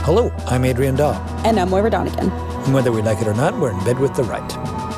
Hello, I'm Adrian Daw. And I'm Moira Donegan. And whether we like it or not, we're in bed with the right.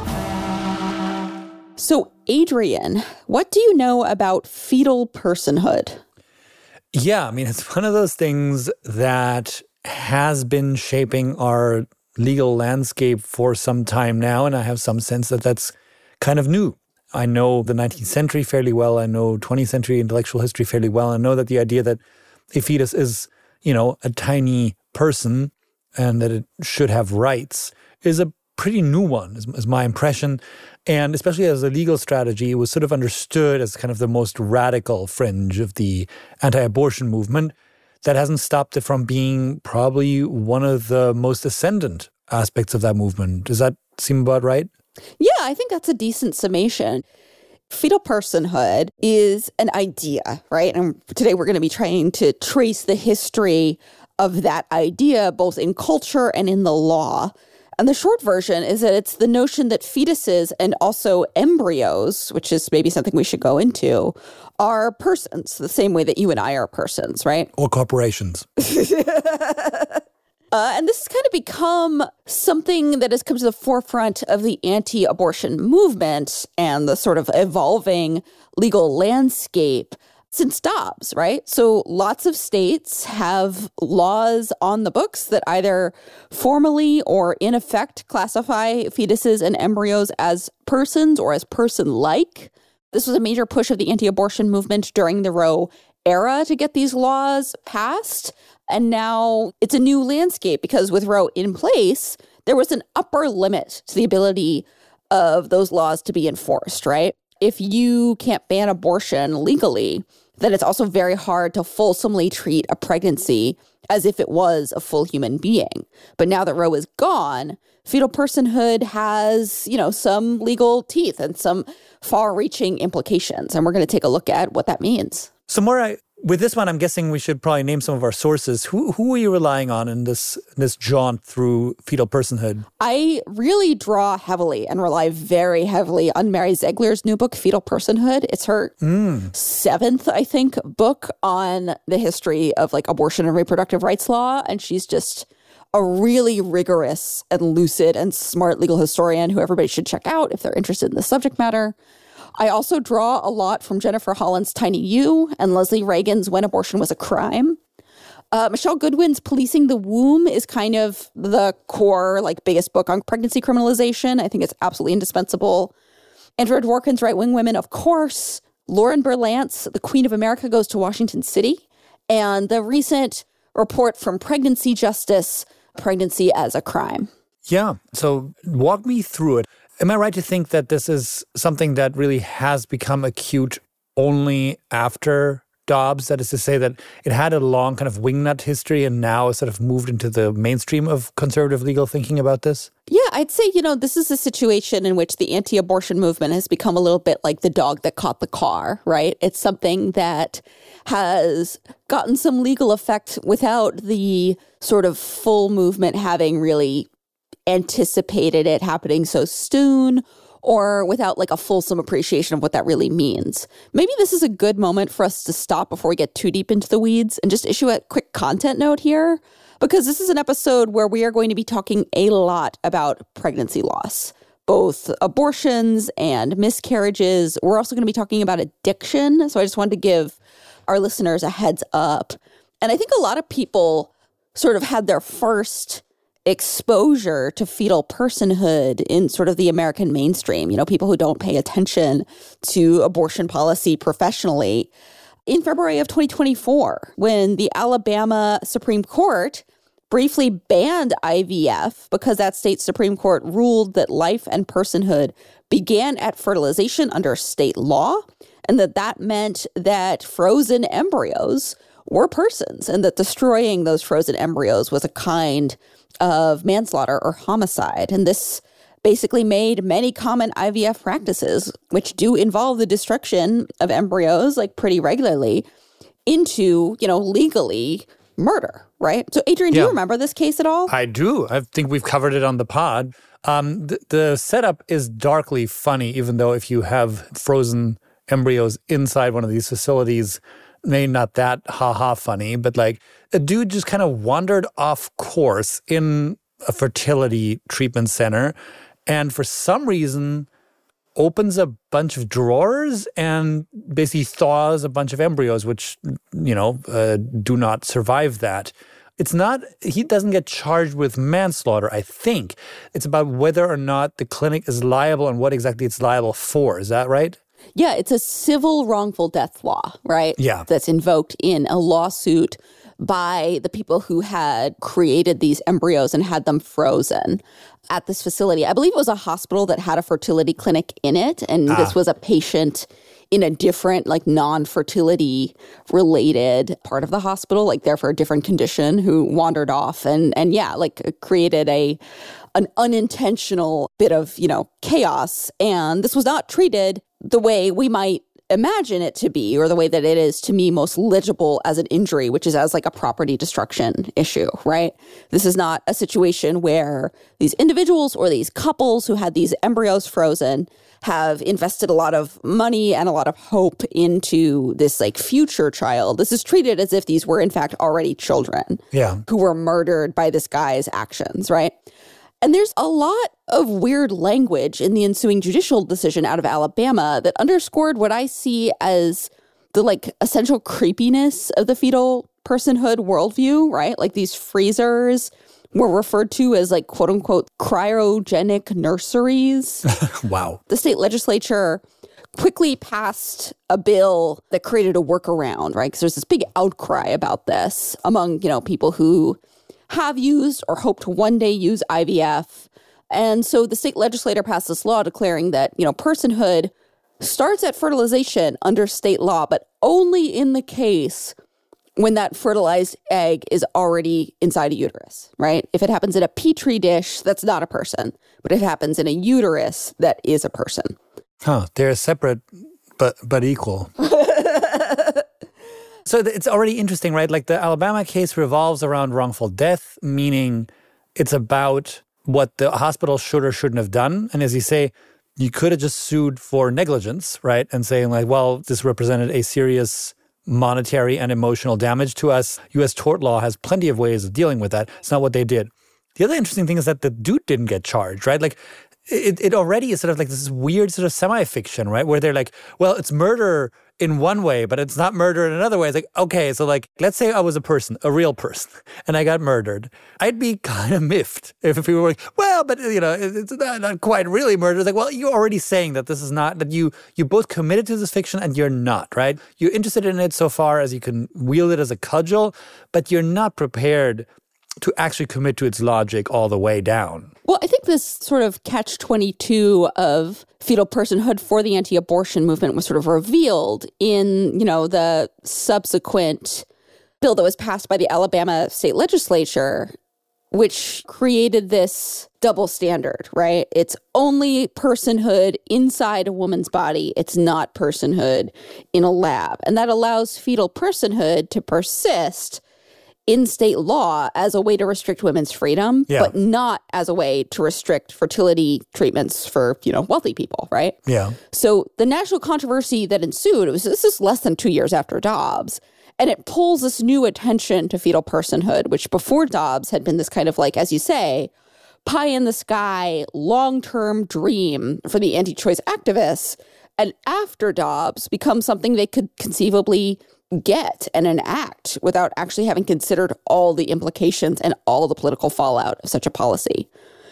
So, Adrian, what do you know about fetal personhood? Yeah, I mean, it's one of those things that has been shaping our legal landscape for some time now, and I have some sense that that's kind of new. I know the 19th century fairly well. I know 20th century intellectual history fairly well. I know that the idea that a fetus is, a tiny person and that it should have rights is a pretty new one, is my impression. And especially as a legal strategy, it was sort of understood as kind of the most radical fringe of the anti-abortion movement. That hasn't stopped it from being probably one of the most ascendant aspects of that movement. Does that seem about right? Yeah, I think that's a decent summation. Fetal personhood is an idea, right? And today we're going to be trying to trace the history of that idea, both in culture and in the law. And the short version is that it's the notion that fetuses and also embryos, which is maybe something we should go into, are persons, the same way that you and I are persons, right? Or corporations. And this has kind of become something that has come to the forefront of the anti-abortion movement and the sort of evolving legal landscape since Dobbs, right? So lots of states have laws on the books that either formally or in effect classify fetuses and embryos as persons or as person-like. This was a major push of the anti-abortion movement during the Roe era to get these laws passed. And now it's a new landscape because with Roe in place, there was an upper limit to the ability of those laws to be enforced, right? If you can't ban abortion legally, then it's also very hard to fulsomely treat a pregnancy as if it was a full human being. But now that Roe is gone, fetal personhood has, some legal teeth and some far-reaching implications. And we're going to take a look at what that means. So, Maura, with this one, I'm guessing we should probably name some of our sources. Who are you relying on in this jaunt through fetal personhood? I really draw heavily and rely very heavily on Mary Zegler's new book, Fetal Personhood. It's her seventh, I think, book on the history of abortion and reproductive rights law. And she's just a really rigorous and lucid and smart legal historian who everybody should check out if they're interested in the subject matter. I also draw a lot from Jennifer Holland's Tiny U and Leslie Reagan's When Abortion Was a Crime. Michelle Goodwin's Policing the Womb is kind of the core, biggest book on pregnancy criminalization. I think it's absolutely indispensable. Andrea Dworkin's Right Wing Women, of course. Lauren Berlant's The Queen of America Goes to Washington City. And the recent report from Pregnancy Justice, Pregnancy as a Crime. Yeah, so walk me through it. Am I right to think that this is something that really has become acute only after Dobbs? That is to say that it had a long kind of wingnut history and now has sort of moved into the mainstream of conservative legal thinking about this? Yeah, I'd say, this is a situation in which the anti-abortion movement has become a little bit like the dog that caught the car, right? It's something that has gotten some legal effect without the sort of full movement having really anticipated it happening so soon or without a fulsome appreciation of what that really means. Maybe this is a good moment for us to stop before we get too deep into the weeds and just issue a quick content note here, because this is an episode where we are going to be talking a lot about pregnancy loss, both abortions and miscarriages. We're also going to be talking about addiction. So I just wanted to give our listeners a heads up. And I think a lot of people sort of had their first exposure to fetal personhood in sort of the American mainstream, people who don't pay attention to abortion policy professionally. In February of 2024, when the Alabama Supreme Court briefly banned IVF because that state Supreme Court ruled that life and personhood began at fertilization under state law, and that meant that frozen embryos were persons, and that destroying those frozen embryos was a kind of manslaughter or homicide. And this basically made many common IVF practices, which do involve the destruction of embryos pretty regularly, into, legally murder, right? So Adrian, do you remember this case at all? I do. I think we've covered it on the pod. The setup is darkly funny, even though if you have frozen embryos inside one of these facilities, maybe not that ha-ha funny, but like a dude just kind of wandered off course in a fertility treatment center and for some reason opens a bunch of drawers and basically thaws a bunch of embryos, which, do not survive that. He doesn't get charged with manslaughter, I think. It's about whether or not the clinic is liable and what exactly it's liable for. Is that right? Yeah, it's a civil wrongful death law, right? Yeah. That's invoked in a lawsuit by the people who had created these embryos and had them frozen at this facility. I believe it was a hospital that had a fertility clinic in it, and this was a patient in a different, like, non-fertility related part of the hospital, like there for a different condition, who wandered off and created an unintentional bit of, chaos. And this was not treated the way we might imagine it to be, or the way that it is to me most legible as an injury, which is as like a property destruction issue, right? This is not a situation where these individuals or these couples who had these embryos frozen have invested a lot of money and a lot of hope into this like future child. This is treated as if these were in fact already children who were murdered by this guy's actions, right? And there's a lot of weird language in the ensuing judicial decision out of Alabama that underscored what I see as the like essential creepiness of the fetal personhood worldview, right? Like these freezers were referred to as like quote unquote cryogenic nurseries. Wow. The state legislature quickly passed a bill that created a workaround, right? Because there's this big outcry about this among, people who have used or hope to one day use IVF. And so the state legislature passed this law declaring that, personhood starts at fertilization under state law, but only in the case when that fertilized egg is already inside a uterus, right? If it happens in a petri dish, that's not a person. But if it happens in a uterus, that is a person. Huh. They're separate but equal. So it's already interesting, right? Like the Alabama case revolves around wrongful death, meaning it's about what the hospital should or shouldn't have done. And as you say, you could have just sued for negligence, right? And saying like, well, this represented a serious monetary and emotional damage to us. U.S. tort law has plenty of ways of dealing with that. It's not what they did. The other interesting thing is that the dude didn't get charged, right? Like it already is sort of like this weird sort of semi-fiction, right? Where they're like, well, it's murder in one way, but it's not murder in another way. It's like, okay, so like, let's say I was a real person, and I got murdered. I'd be kind of miffed if people were like, well, but it's not quite really murder. It's like, well, you're already saying that this is not, that you both committed to this fiction and you're not, right? You're interested in it so far as you can wield it as a cudgel, but you're not prepared to actually commit to its logic all the way down. Well, I think this sort of catch-22 of fetal personhood for the anti-abortion movement was sort of revealed in, the subsequent bill that was passed by the Alabama state legislature, which created this double standard, right? It's only personhood inside a woman's body. It's not personhood in a lab. And that allows fetal personhood to persist in state law as a way to restrict women's freedom, but not as a way to restrict fertility treatments for, wealthy people, right? Yeah. So the national controversy that ensued, this is less than 2 years after Dobbs, and it pulls this new attention to fetal personhood, which before Dobbs had been this kind of like, as you say, pie in the sky, long-term dream for the anti-choice activists, and after Dobbs becomes something they could conceivably get and enact without actually having considered all the implications and all the political fallout of such a policy.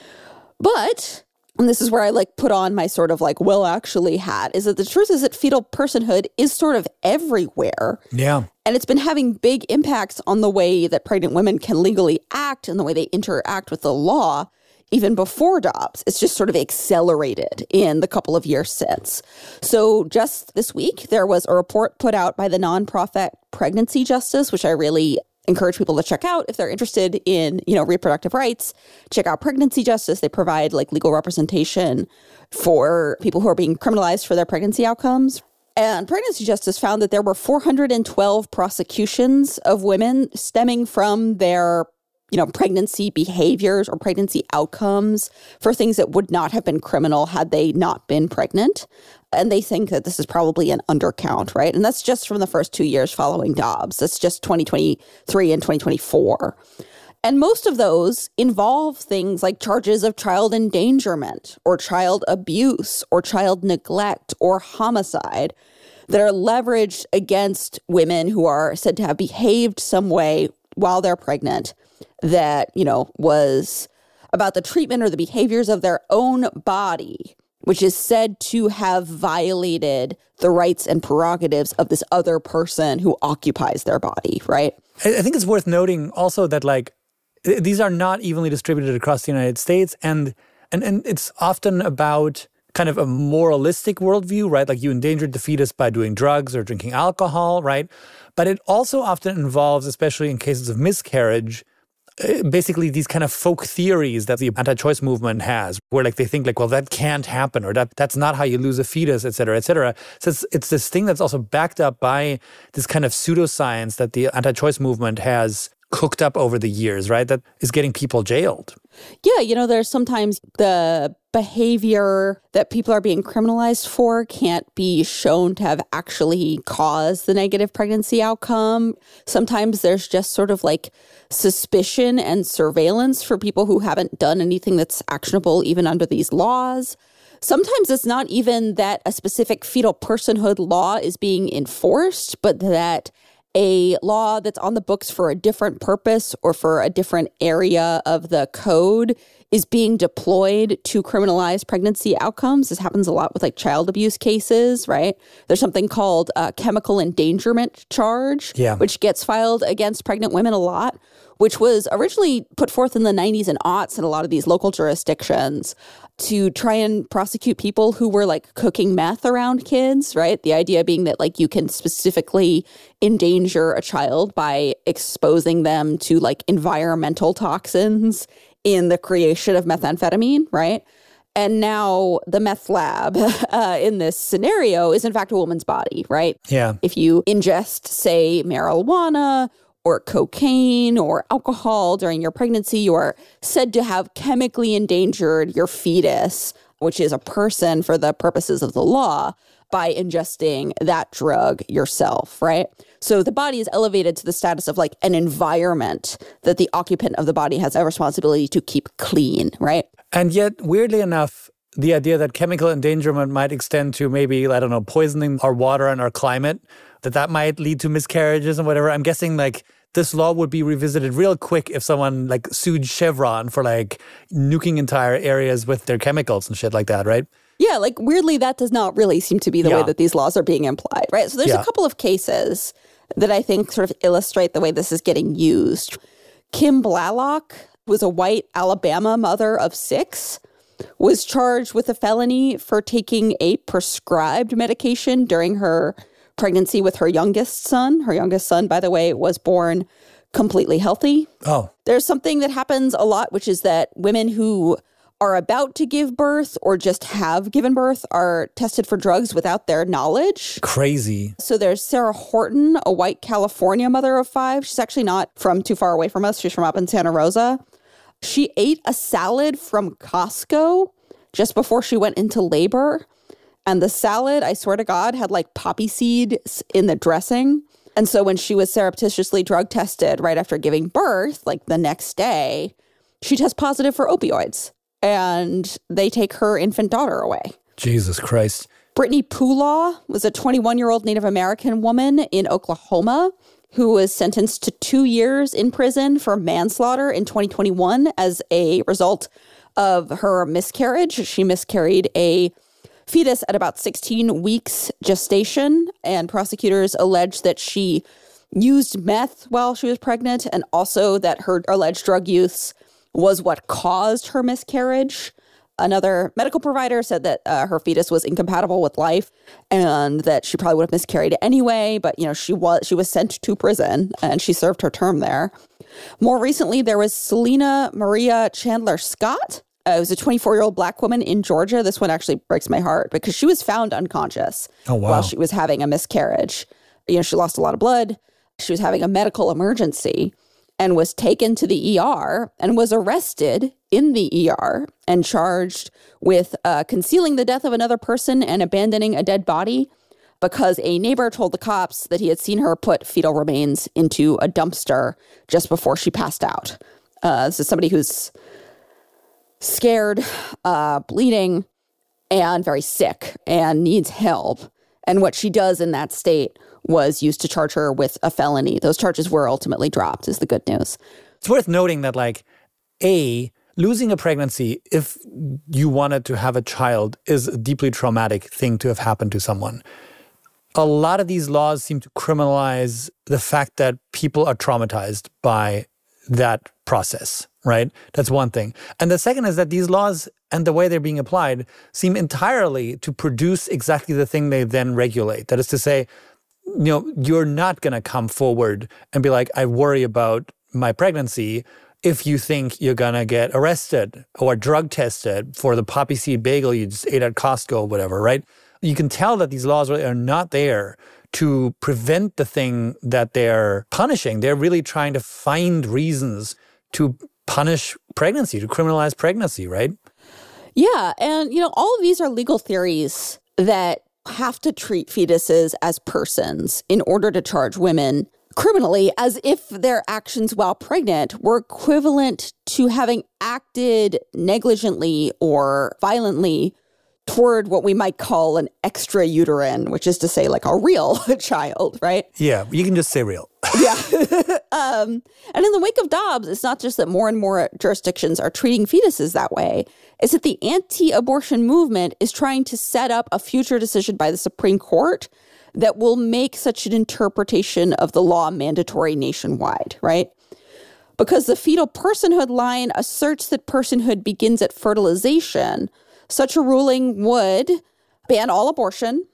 But, and this is where I put on my sort of well, actually hat, is that the truth is that fetal personhood is sort of everywhere. Yeah. And it's been having big impacts on the way that pregnant women can legally act and the way they interact with the law. Even before Dobbs, it's just sort of accelerated in the couple of years since. So just this week, there was a report put out by the nonprofit Pregnancy Justice, which I really encourage people to check out if they're interested in, reproductive rights. Check out Pregnancy Justice. They provide legal representation for people who are being criminalized for their pregnancy outcomes. And Pregnancy Justice found that there were 412 prosecutions of women stemming from their pregnancy behaviors or pregnancy outcomes for things that would not have been criminal had they not been pregnant. And they think that this is probably an undercount, right? And that's just from the first 2 years following Dobbs. That's just 2023 and 2024. And most of those involve things like charges of child endangerment or child abuse or child neglect or homicide that are leveraged against women who are said to have behaved some way while they're pregnant that, was about the treatment or the behaviors of their own body, which is said to have violated the rights and prerogatives of this other person who occupies their body, right? I think it's worth noting also that, these are not evenly distributed across the United States, and it's often about kind of a moralistic worldview, right? Like you endangered the fetus by doing drugs or drinking alcohol, right? But it also often involves, especially in cases of miscarriage, basically these kind of folk theories that the anti-choice movement has, where they think well, that can't happen, or that's not how you lose a fetus, et cetera, et cetera. So it's this thing that's also backed up by this kind of pseudoscience that the anti-choice movement has cooked up over the years, right? That is getting people jailed. Yeah, there's sometimes the behavior that people are being criminalized for can't be shown to have actually caused the negative pregnancy outcome. Sometimes there's just sort of suspicion and surveillance for people who haven't done anything that's actionable even under these laws. Sometimes it's not even that a specific fetal personhood law is being enforced, but that a law that's on the books for a different purpose or for a different area of the code is being deployed to criminalize pregnancy outcomes. This happens a lot with child abuse cases, right? There's something called a chemical endangerment charge, which gets filed against pregnant women a lot, which was originally put forth in the 90s and aughts in a lot of these local jurisdictions to try and prosecute people who were cooking meth around kids, right? The idea being that you can specifically endanger a child by exposing them to environmental toxins in the creation of methamphetamine, right? And now the meth lab in this scenario is in fact a woman's body, right? Yeah. If you ingest, say, marijuana or cocaine or alcohol during your pregnancy, you are said to have chemically endangered your fetus, which is a person for the purposes of the law, by ingesting that drug yourself, right? So the body is elevated to the status of an environment that the occupant of the body has a responsibility to keep clean, right? And yet, weirdly enough, the idea that chemical endangerment might extend to maybe, poisoning our water and our climate, that might lead to miscarriages and whatever. I'm guessing this law would be revisited real quick if someone sued Chevron for nuking entire areas with their chemicals and shit like that, right? Yeah, weirdly, that does not really seem to be the way that these laws are being implied, right? So there's a couple of cases that I think sort of illustrate the way this is getting used. Kim Blalock was a white Alabama mother of 6, was charged with a felony for taking a prescribed medication during her pregnancy with her youngest son. Her youngest son, by the way, was born completely healthy. Oh. There's something that happens a lot, which is that women who are about to give birth or just have given birth are tested for drugs without their knowledge. Crazy. So there's Sarah Horton, a white California mother of 5. She's actually not from too far away from us. She's from up in Santa Rosa. She ate a salad from Costco just before she went into labor. And the salad, I swear to God, had poppy seeds in the dressing. And so when she was surreptitiously drug tested right after giving birth, the next day, she tests positive for opioids. And they take her infant daughter away. Jesus Christ. Brittany Poolaw was a 21-year-old Native American woman in Oklahoma who was sentenced to 2 years in prison for manslaughter in 2021 as a result of her miscarriage. She miscarried a fetus at about 16 weeks gestation, and prosecutors alleged that she used meth while she was pregnant and also that her alleged drug use was what caused her miscarriage. Another medical provider said that her fetus was incompatible with life and that she probably would have miscarried anyway, but she was sent to prison and she served her term there. More recently, there was Selena Maria Chandler Scott. It was a 24-year-old Black woman in Georgia. This one actually breaks my heart because she was found unconscious while she was having a miscarriage. She lost a lot of blood. She was having a medical emergency and was taken to the ER and was arrested in the ER and charged with concealing the death of another person and abandoning a dead body because a neighbor told the cops that he had seen her put fetal remains into a dumpster just before she passed out. This is somebody who's scared, bleeding, and very sick and needs help. And what she does in that state was used to charge her with a felony. Those charges were ultimately dropped, is the good news. It's worth noting that, losing a pregnancy, if you wanted to have a child, is a deeply traumatic thing to have happened to someone. A lot of these laws seem to criminalize the fact that people are traumatized by that process, right? That's one thing. And the second is that these laws and the way they're being applied seem entirely to produce exactly the thing they then regulate. That is to say, you're not going to come forward and be like, I worry about my pregnancy if you think you're going to get arrested or drug tested for the poppy seed bagel you just ate at Costco or whatever, right? You can tell that these laws are not there to prevent the thing that they're punishing. They're really trying to find reasons to punish pregnancy, to criminalize pregnancy, right? Yeah. And, all of these are legal theories that have to treat fetuses as persons in order to charge women criminally, as if their actions while pregnant were equivalent to having acted negligently or violently toward what we might call an extrauterine, which is to say like a real child, right? Yeah, you can just say real. Yeah. And in the wake of Dobbs, it's not just that more and more jurisdictions are treating fetuses that way. It's that the anti-abortion movement is trying to set up a future decision by the Supreme Court that will make such an interpretation of the law mandatory nationwide, right? Because the fetal personhood line asserts that personhood begins at fertilization, such a ruling would ban all abortion,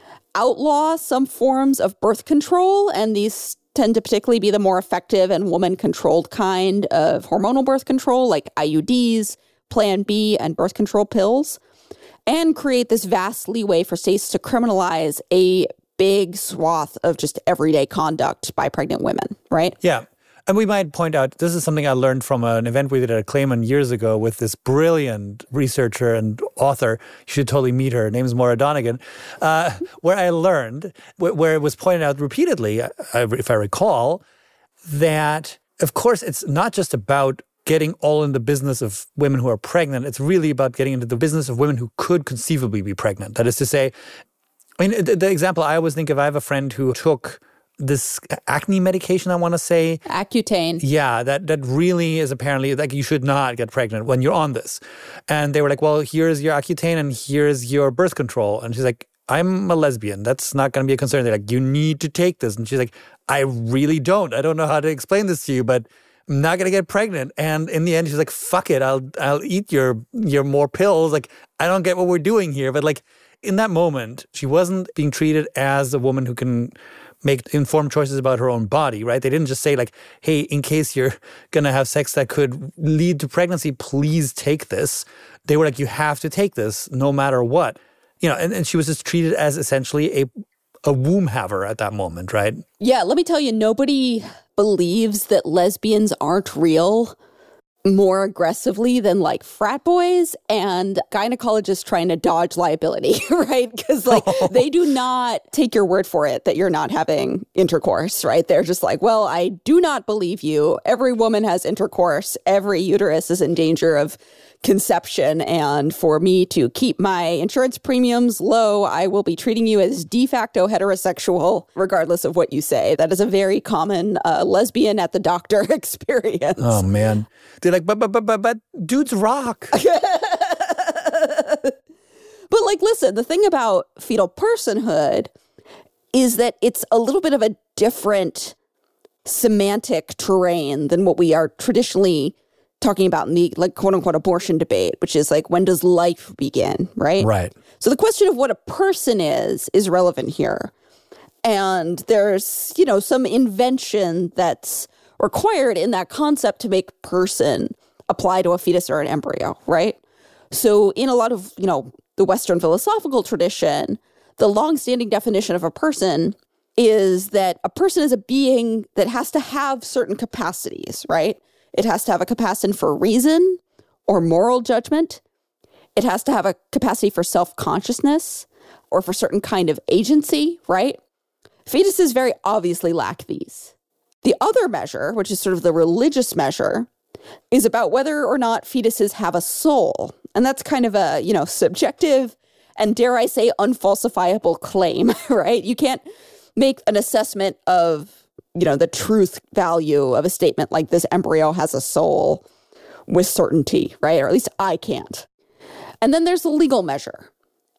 outlaw some forms of birth control, and these tend to particularly be the more effective and woman-controlled kind of hormonal birth control, like IUDs, Plan B, and birth control pills, and create this vast leeway for states to criminalize a big swath of just everyday conduct by pregnant women, right? Yeah. And we might point out, this is something I learned from an event we did at Clayman years ago with this brilliant researcher and author. You should totally meet her. Her name is Maura Donegan, where I learned, where it was pointed out repeatedly, if I recall, that, of course, it's not just about getting all in the business of women who are pregnant. It's really about getting into the business of women who could conceivably be pregnant. That is to say, the example I always think of, I have a friend who took this acne medication, I want to say. Accutane. Yeah, that really is apparently, like, you should not get pregnant when you're on this. And they were like, well, here's your Accutane and here's your birth control. And she's like, I'm a lesbian. That's not going to be a concern. They're like, you need to take this. And she's like, I really don't. I don't know how to explain this to you, but I'm not going to get pregnant. And in the end, she's like, fuck it. I'll eat your more pills. Like, I don't get what we're doing here. But like, in that moment, she wasn't being treated as a woman who can make informed choices about her own body, right? They didn't just say like, hey, in case you're going to have sex that could lead to pregnancy, please take this. They were like, you have to take this no matter what. And she was just treated as essentially a womb haver at that moment, right? Yeah, let me tell you, nobody believes that lesbians aren't real more aggressively than like frat boys and gynecologists trying to dodge liability, right? Because like they do not take your word for it that you're not having intercourse, right? They're just like, well, I do not believe you. Every woman has intercourse. Every uterus is in danger of conception. And for me to keep my insurance premiums low, I will be treating you as de facto heterosexual, regardless of what you say. That is a very common lesbian at the doctor experience. Oh, man. They're like, but dudes rock. But like, listen, the thing about fetal personhood is that it's a little bit of a different semantic terrain than what we are traditionally talking about in the like quote unquote abortion debate, which is like, when does life begin, right? Right. So the question of what a person is relevant here. And there's, some invention that's required in that concept to make person apply to a fetus or an embryo, right? So in a lot of, the Western philosophical tradition, the longstanding definition of a person is that a person is a being that has to have certain capacities, right? It has to have a capacity for reason or moral judgment. It has to have a capacity for self-consciousness or for certain kind of agency, right? Fetuses very obviously lack these. The other measure, which is sort of the religious measure, is about whether or not fetuses have a soul. And that's kind of a, subjective and, dare I say, unfalsifiable claim, right? You can't make an assessment of, the truth value of a statement like this embryo has a soul with certainty, right? Or at least I can't. And then there's the legal measure.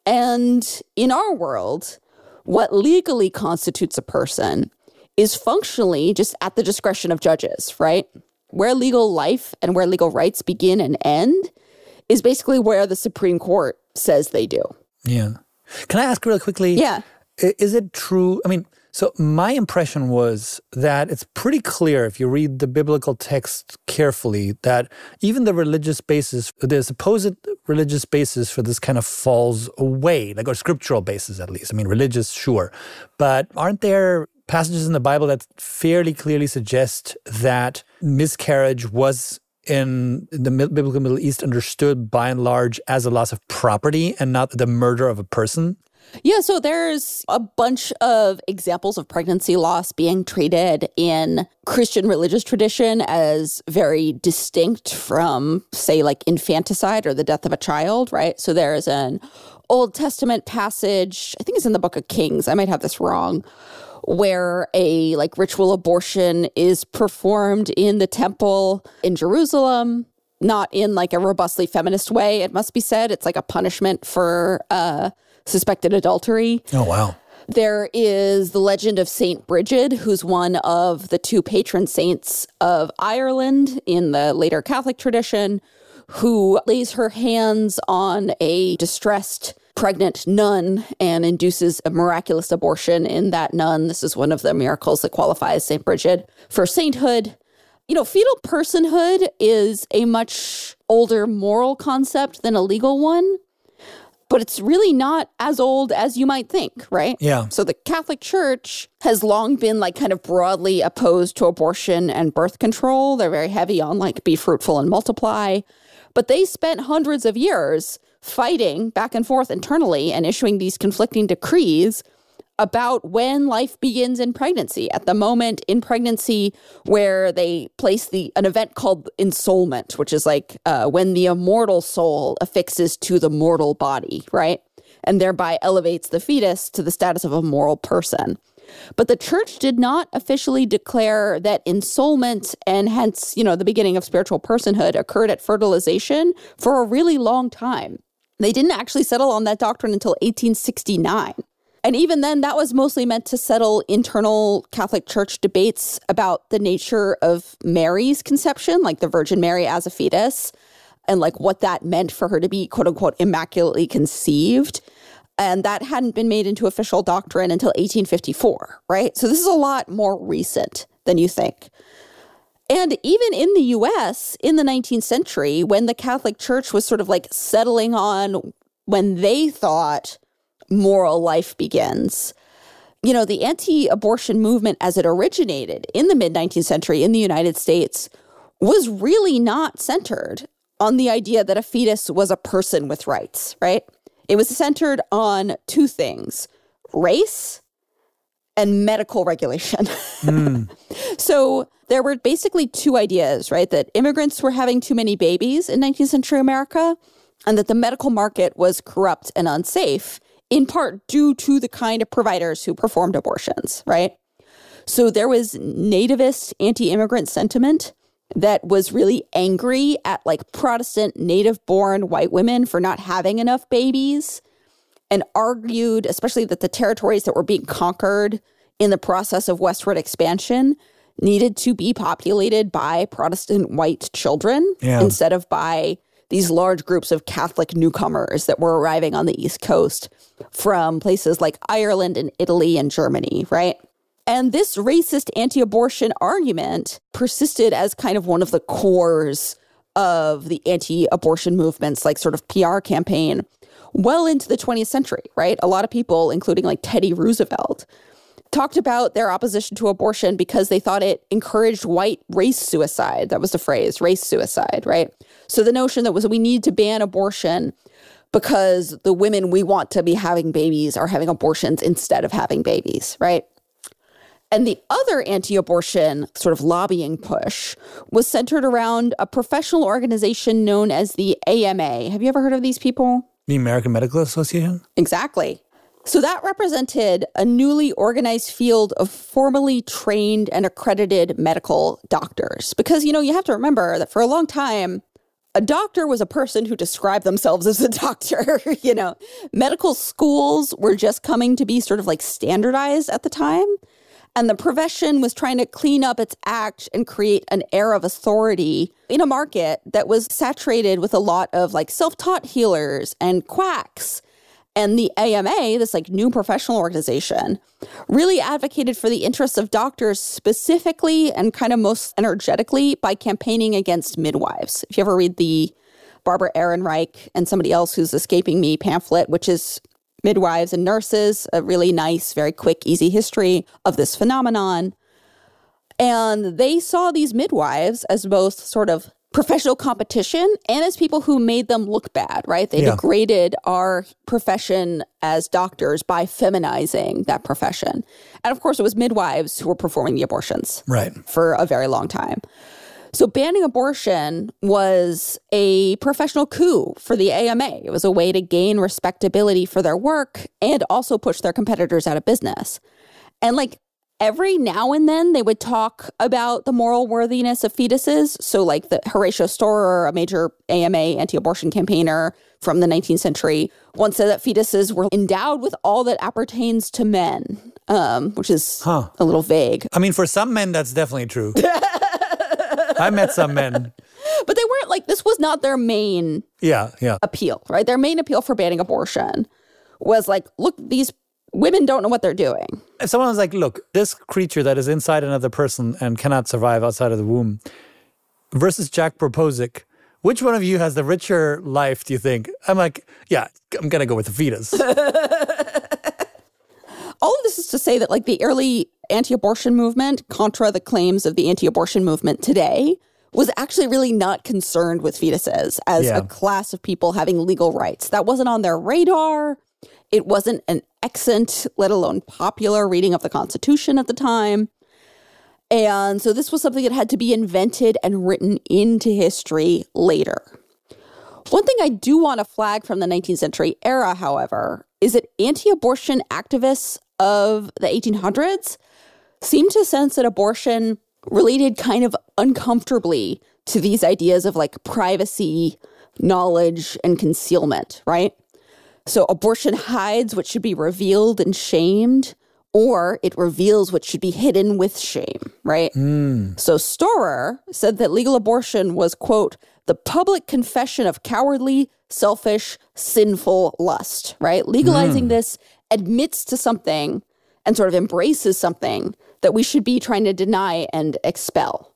And in our world, what legally constitutes a person is functionally just at the discretion of judges, right? Where legal life and where legal rights begin and end is basically where the Supreme Court says they do. Yeah. Can I ask really quickly? Yeah. Is it true? So my impression was that it's pretty clear if you read the biblical text carefully that even the supposed religious basis for this kind of falls away, or scriptural basis at least. Religious, sure. But aren't there passages in the Bible that fairly clearly suggest that miscarriage was in the biblical Middle East understood by and large as a loss of property and not the murder of a person? Yeah, so there's a bunch of examples of pregnancy loss being treated in Christian religious tradition as very distinct from, say, like infanticide or the death of a child, right? So there's an Old Testament passage, I think it's in the Book of Kings, I might have this wrong, where a ritual abortion is performed in the temple in Jerusalem, not in a robustly feminist way, it must be said. It's a punishment for suspected adultery. Oh, wow. There is the legend of Saint Brigid, who's one of the two patron saints of Ireland in the later Catholic tradition, who lays her hands on a distressed pregnant nun and induces a miraculous abortion in that nun. This is one of the miracles that qualifies Saint Brigid for sainthood. Fetal personhood is a much older moral concept than a legal one. But it's really not as old as you might think, right? Yeah. So the Catholic Church has long been kind of broadly opposed to abortion and birth control. They're very heavy on be fruitful and multiply. But they spent hundreds of years fighting back and forth internally and issuing these conflicting decrees about when life begins in pregnancy. At the moment in pregnancy where they place an event called ensoulment, which is when the immortal soul affixes to the mortal body, right? And thereby elevates the fetus to the status of a moral person. But the church did not officially declare that ensoulment and hence, the beginning of spiritual personhood occurred at fertilization for a really long time. They didn't actually settle on that doctrine until 1869. And even then, that was mostly meant to settle internal Catholic Church debates about the nature of Mary's conception, the Virgin Mary as a fetus, and what that meant for her to be, quote unquote, immaculately conceived. And that hadn't been made into official doctrine until 1854, right? So this is a lot more recent than you think. And even in the US in the 19th century, when the Catholic Church was sort of settling on when they thought moral life begins. The anti-abortion movement as it originated in the mid-19th century in the United States was really not centered on the idea that a fetus was a person with rights, right? It was centered on two things, race and medical regulation. So there were basically two ideas, right? That immigrants were having too many babies in 19th century America and that the medical market was corrupt and unsafe, in part due to the kind of providers who performed abortions, right? So there was nativist anti-immigrant sentiment that was really angry at Protestant native-born white women for not having enough babies and argued, especially that the territories that were being conquered in the process of westward expansion needed to be populated by Protestant white children instead of by these large groups of Catholic newcomers that were arriving on the East Coast from places like Ireland and Italy and Germany, right? And this racist anti-abortion argument persisted as kind of one of the cores of the anti-abortion movement's sort of PR campaign well into the 20th century, right? A lot of people, including Teddy Roosevelt, talked about their opposition to abortion because they thought it encouraged white race suicide. That was the phrase, race suicide, right? So the notion that was we need to ban abortion because the women we want to be having babies are having abortions instead of having babies, right? And the other anti-abortion sort of lobbying push was centered around a professional organization known as the AMA. Have you ever heard of these people? The American Medical Association? Exactly. So that represented a newly organized field of formally trained and accredited medical doctors. Because, you have to remember that for a long time, a doctor was a person who described themselves as a doctor. Medical schools were just coming to be sort of like standardized at the time. And the profession was trying to clean up its act and create an air of authority in a market that was saturated with a lot of like self-taught healers and quacks. And the AMA, this like new professional organization, really advocated for the interests of doctors specifically and kind of most energetically by campaigning against midwives. If you ever read the Barbara Ehrenreich and somebody else who's escaping me pamphlet, which is Midwives and Nurses, a really nice, very quick, easy history of this phenomenon. And they saw these midwives as both sort of professional competition and as people who made them look bad, right? They degraded our profession as doctors by feminizing that profession. And of course, it was midwives who were performing the abortions for a very long time. So banning abortion was a professional coup for the AMA. It was a way to gain respectability for their work and also push their competitors out of business. And like every now and then they would talk about the moral worthiness of fetuses. So like the Horatio Storer, a major AMA anti-abortion campaigner from the 19th century, once said that fetuses were endowed with all that appertains to men, which is a little vague. I mean, for some men, that's definitely true. I met some men. But they weren't like, this was not their main appeal, right? Their main appeal for banning abortion was like, look, these women don't know what they're doing. If someone was like, look, this creature that is inside another person and cannot survive outside of the womb versus Jack Propozic, which one of you has the richer life, do you think? I'm like, yeah, I'm going to go with the fetus. All of this is to say that like the early anti-abortion movement, contra the claims of the anti-abortion movement today, was actually really not concerned with fetuses as a class of people having legal rights. That wasn't on their radar. It wasn't an excellent, let alone popular reading of the Constitution at the time. And so this was something that had to be invented and written into history later. One thing I do want to flag from the 19th century era, however, is that anti-abortion activists of the 1800s seemed to sense that abortion related kind of uncomfortably to these ideas of like privacy, knowledge, and concealment, right? So abortion hides what should be revealed and shamed, or it reveals what should be hidden with shame, right? So Storer said that legal abortion was, quote, the public confession of cowardly, selfish, sinful lust, right? Legalizing this admits to something and sort of embraces something that we should be trying to deny and expel.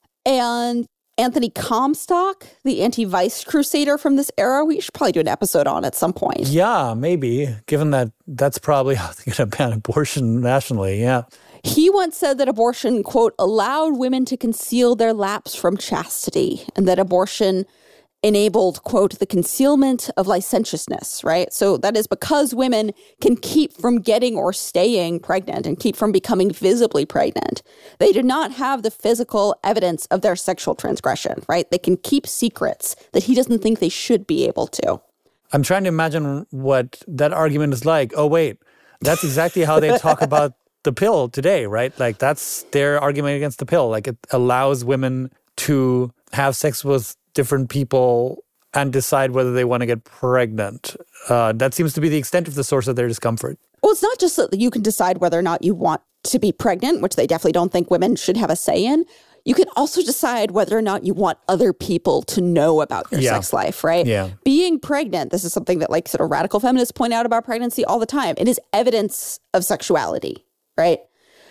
And Anthony Comstock, the anti-vice crusader from this era, we should probably do an episode on at some point. Yeah, maybe, given that that's probably how they're going to ban abortion nationally, He once said that abortion, quote, allowed women to conceal their lapse from chastity, and that abortion enabled, quote, the concealment of licentiousness, right? So that is because women can keep from getting or staying pregnant and keep from becoming visibly pregnant. They do not have the physical evidence of their sexual transgression, right? They can keep secrets that he doesn't think they should be able to. I'm trying to imagine what that argument is like. Oh, wait, that's exactly how they talk about the pill today, right? Like that's their argument against the pill. Like it allows women to have sex with different people and decide whether they want to get pregnant. That seems to be the extent of the source of their discomfort. Well, it's not just that you can decide whether or not you want to be pregnant, which they definitely don't think women should have a say in. You can also decide whether or not you want other people to know about your sex life, right? Yeah. Being pregnant, this is something that like sort of radical feminists point out about pregnancy all the time. It is evidence of sexuality, right?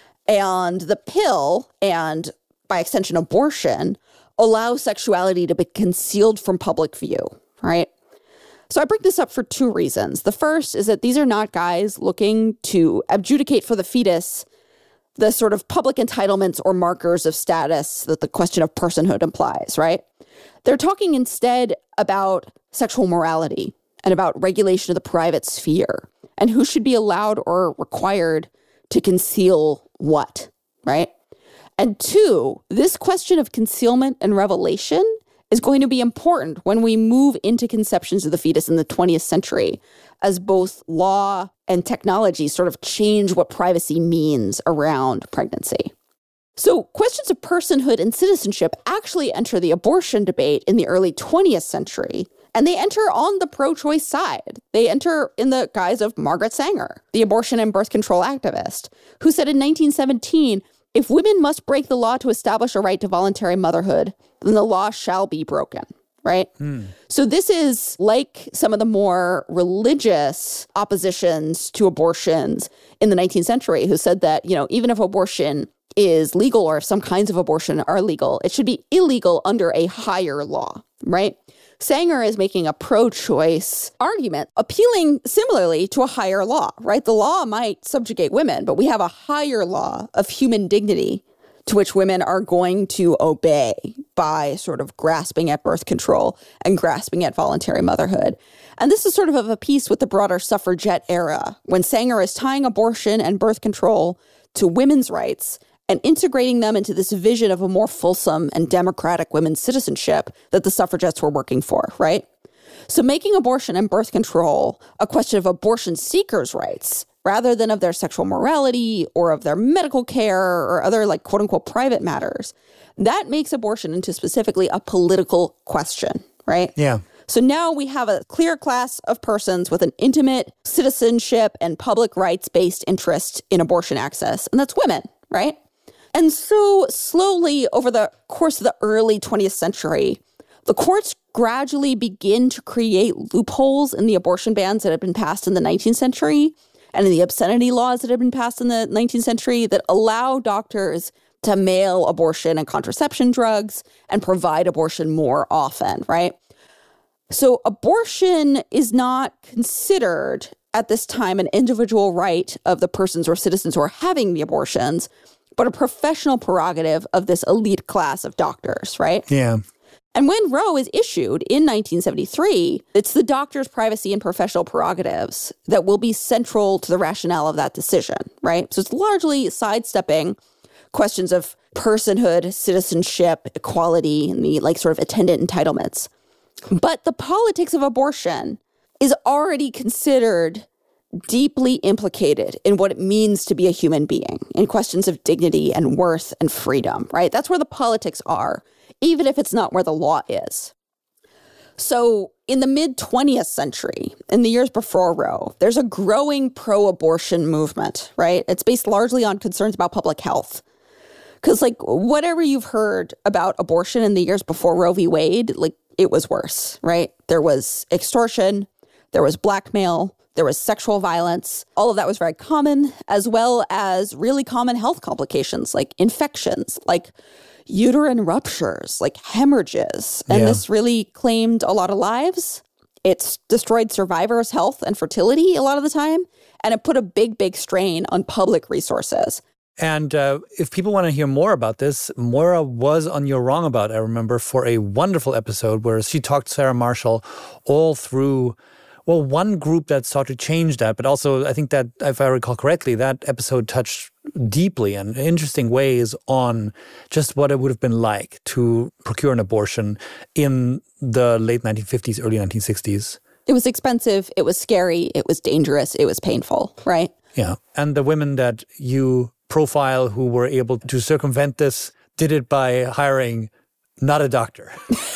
And the pill, and by extension abortion, allow sexuality to be concealed from public view, right? So I bring this up for two reasons. The first is that these are not guys looking to adjudicate for the fetus the sort of public entitlements or markers of status that the question of personhood implies, right? They're talking instead about sexual morality and about regulation of the private sphere and who should be allowed or required to conceal what, right? And two, this question of concealment and revelation is going to be important when we move into conceptions of the fetus in the 20th century, as both law and technology sort of change what privacy means around pregnancy. So questions of personhood and citizenship actually enter the abortion debate in the early 20th century, and they enter on the pro-choice side. They enter in the guise of Margaret Sanger, the abortion and birth control activist, who said in 1917, if women must break the law to establish a right to voluntary motherhood, then the law shall be broken, right? So this is like some of the more religious oppositions to abortions in the 19th century who said that, even if abortion is legal or if some kinds of abortion are legal, it should be illegal under a higher law, right? Sanger is making a pro-choice argument, appealing similarly to a higher law, right? The law might subjugate women, but we have a higher law of human dignity to which women are going to obey by sort of grasping at birth control and grasping at voluntary motherhood. And this is sort of a piece with the broader suffragette era, when Sanger is tying abortion and birth control to women's rights and integrating them into this vision of a more fulsome and democratic women's citizenship that the suffragettes were working for, right? So making abortion and birth control a question of abortion seekers' rights rather than of their sexual morality or of their medical care or other quote unquote private matters, that makes abortion into specifically a political question, right? Yeah. So now we have a clear class of persons with an intimate citizenship and public rights-based interest in abortion access, and that's women, right? And so slowly over the course of the early 20th century, the courts gradually begin to create loopholes in the abortion bans that had been passed in the 19th century and in the obscenity laws that had been passed in the 19th century that allow doctors to mail abortion and contraception drugs and provide abortion more often, right? So abortion is not considered at this time an individual right of the persons or citizens who are having the abortions, but a professional prerogative of this elite class of doctors, right? Yeah. And when Roe is issued in 1973, it's the doctor's privacy and professional prerogatives that will be central to the rationale of that decision, right? So it's largely sidestepping questions of personhood, citizenship, equality, and the sort of attendant entitlements. But the politics of abortion is already considered deeply implicated in what it means to be a human being, in questions of dignity and worth and freedom, right? That's where the politics are, even if it's not where the law is. So in the mid-20th century, in the years before Roe, there's a growing pro-abortion movement, right? It's based largely on concerns about public health. Because whatever you've heard about abortion in the years before Roe v. Wade, it was worse, right? There was extortion, there was blackmail, there was sexual violence. All of that was very common, as well as really common health complications like infections, like uterine ruptures, like hemorrhages. And this really claimed a lot of lives. It's destroyed survivors' health and fertility a lot of the time. And it put a big, big strain on public resources. And if people want to hear more about this, Moira was on You're Wrong About, I remember, for a wonderful episode where she talked to Sarah Marshall all through, one group that sought to change that. But also, I think that, if I recall correctly, that episode touched deeply and interesting ways on just what it would have been like to procure an abortion in the late 1950s, early 1960s. It was expensive, it was scary, it was dangerous, it was painful, right? Yeah. And the women that you profile who were able to circumvent this did it by hiring not a doctor.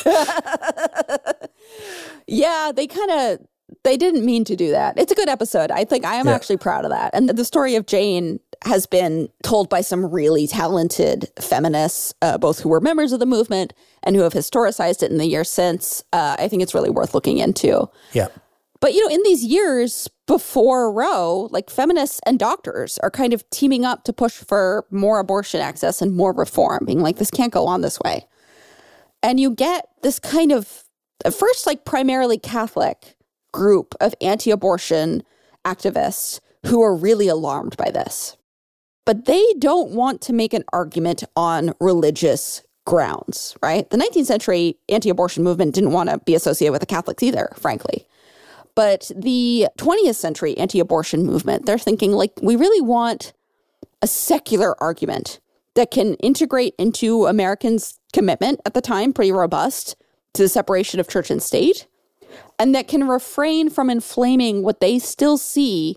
Yeah, they didn't mean to do that. It's a good episode. I think I am actually proud of that. And the story of Jane has been told by some really talented feminists, both who were members of the movement and who have historicized it in the years since. I think it's really worth looking into. Yeah. But, in these years before Roe, feminists and doctors are kind of teaming up to push for more abortion access and more reform, being like, this can't go on this way. And you get this kind of, at first, primarily Catholic group of anti-abortion activists who are really alarmed by this. But they don't want to make an argument on religious grounds, right? The 19th century anti-abortion movement didn't want to be associated with the Catholics either, frankly. But the 20th century anti-abortion movement, they're thinking, like, we really want a secular argument that can integrate into Americans' commitment at the time, pretty robust, to the separation of church and state, and that can refrain from inflaming what they still see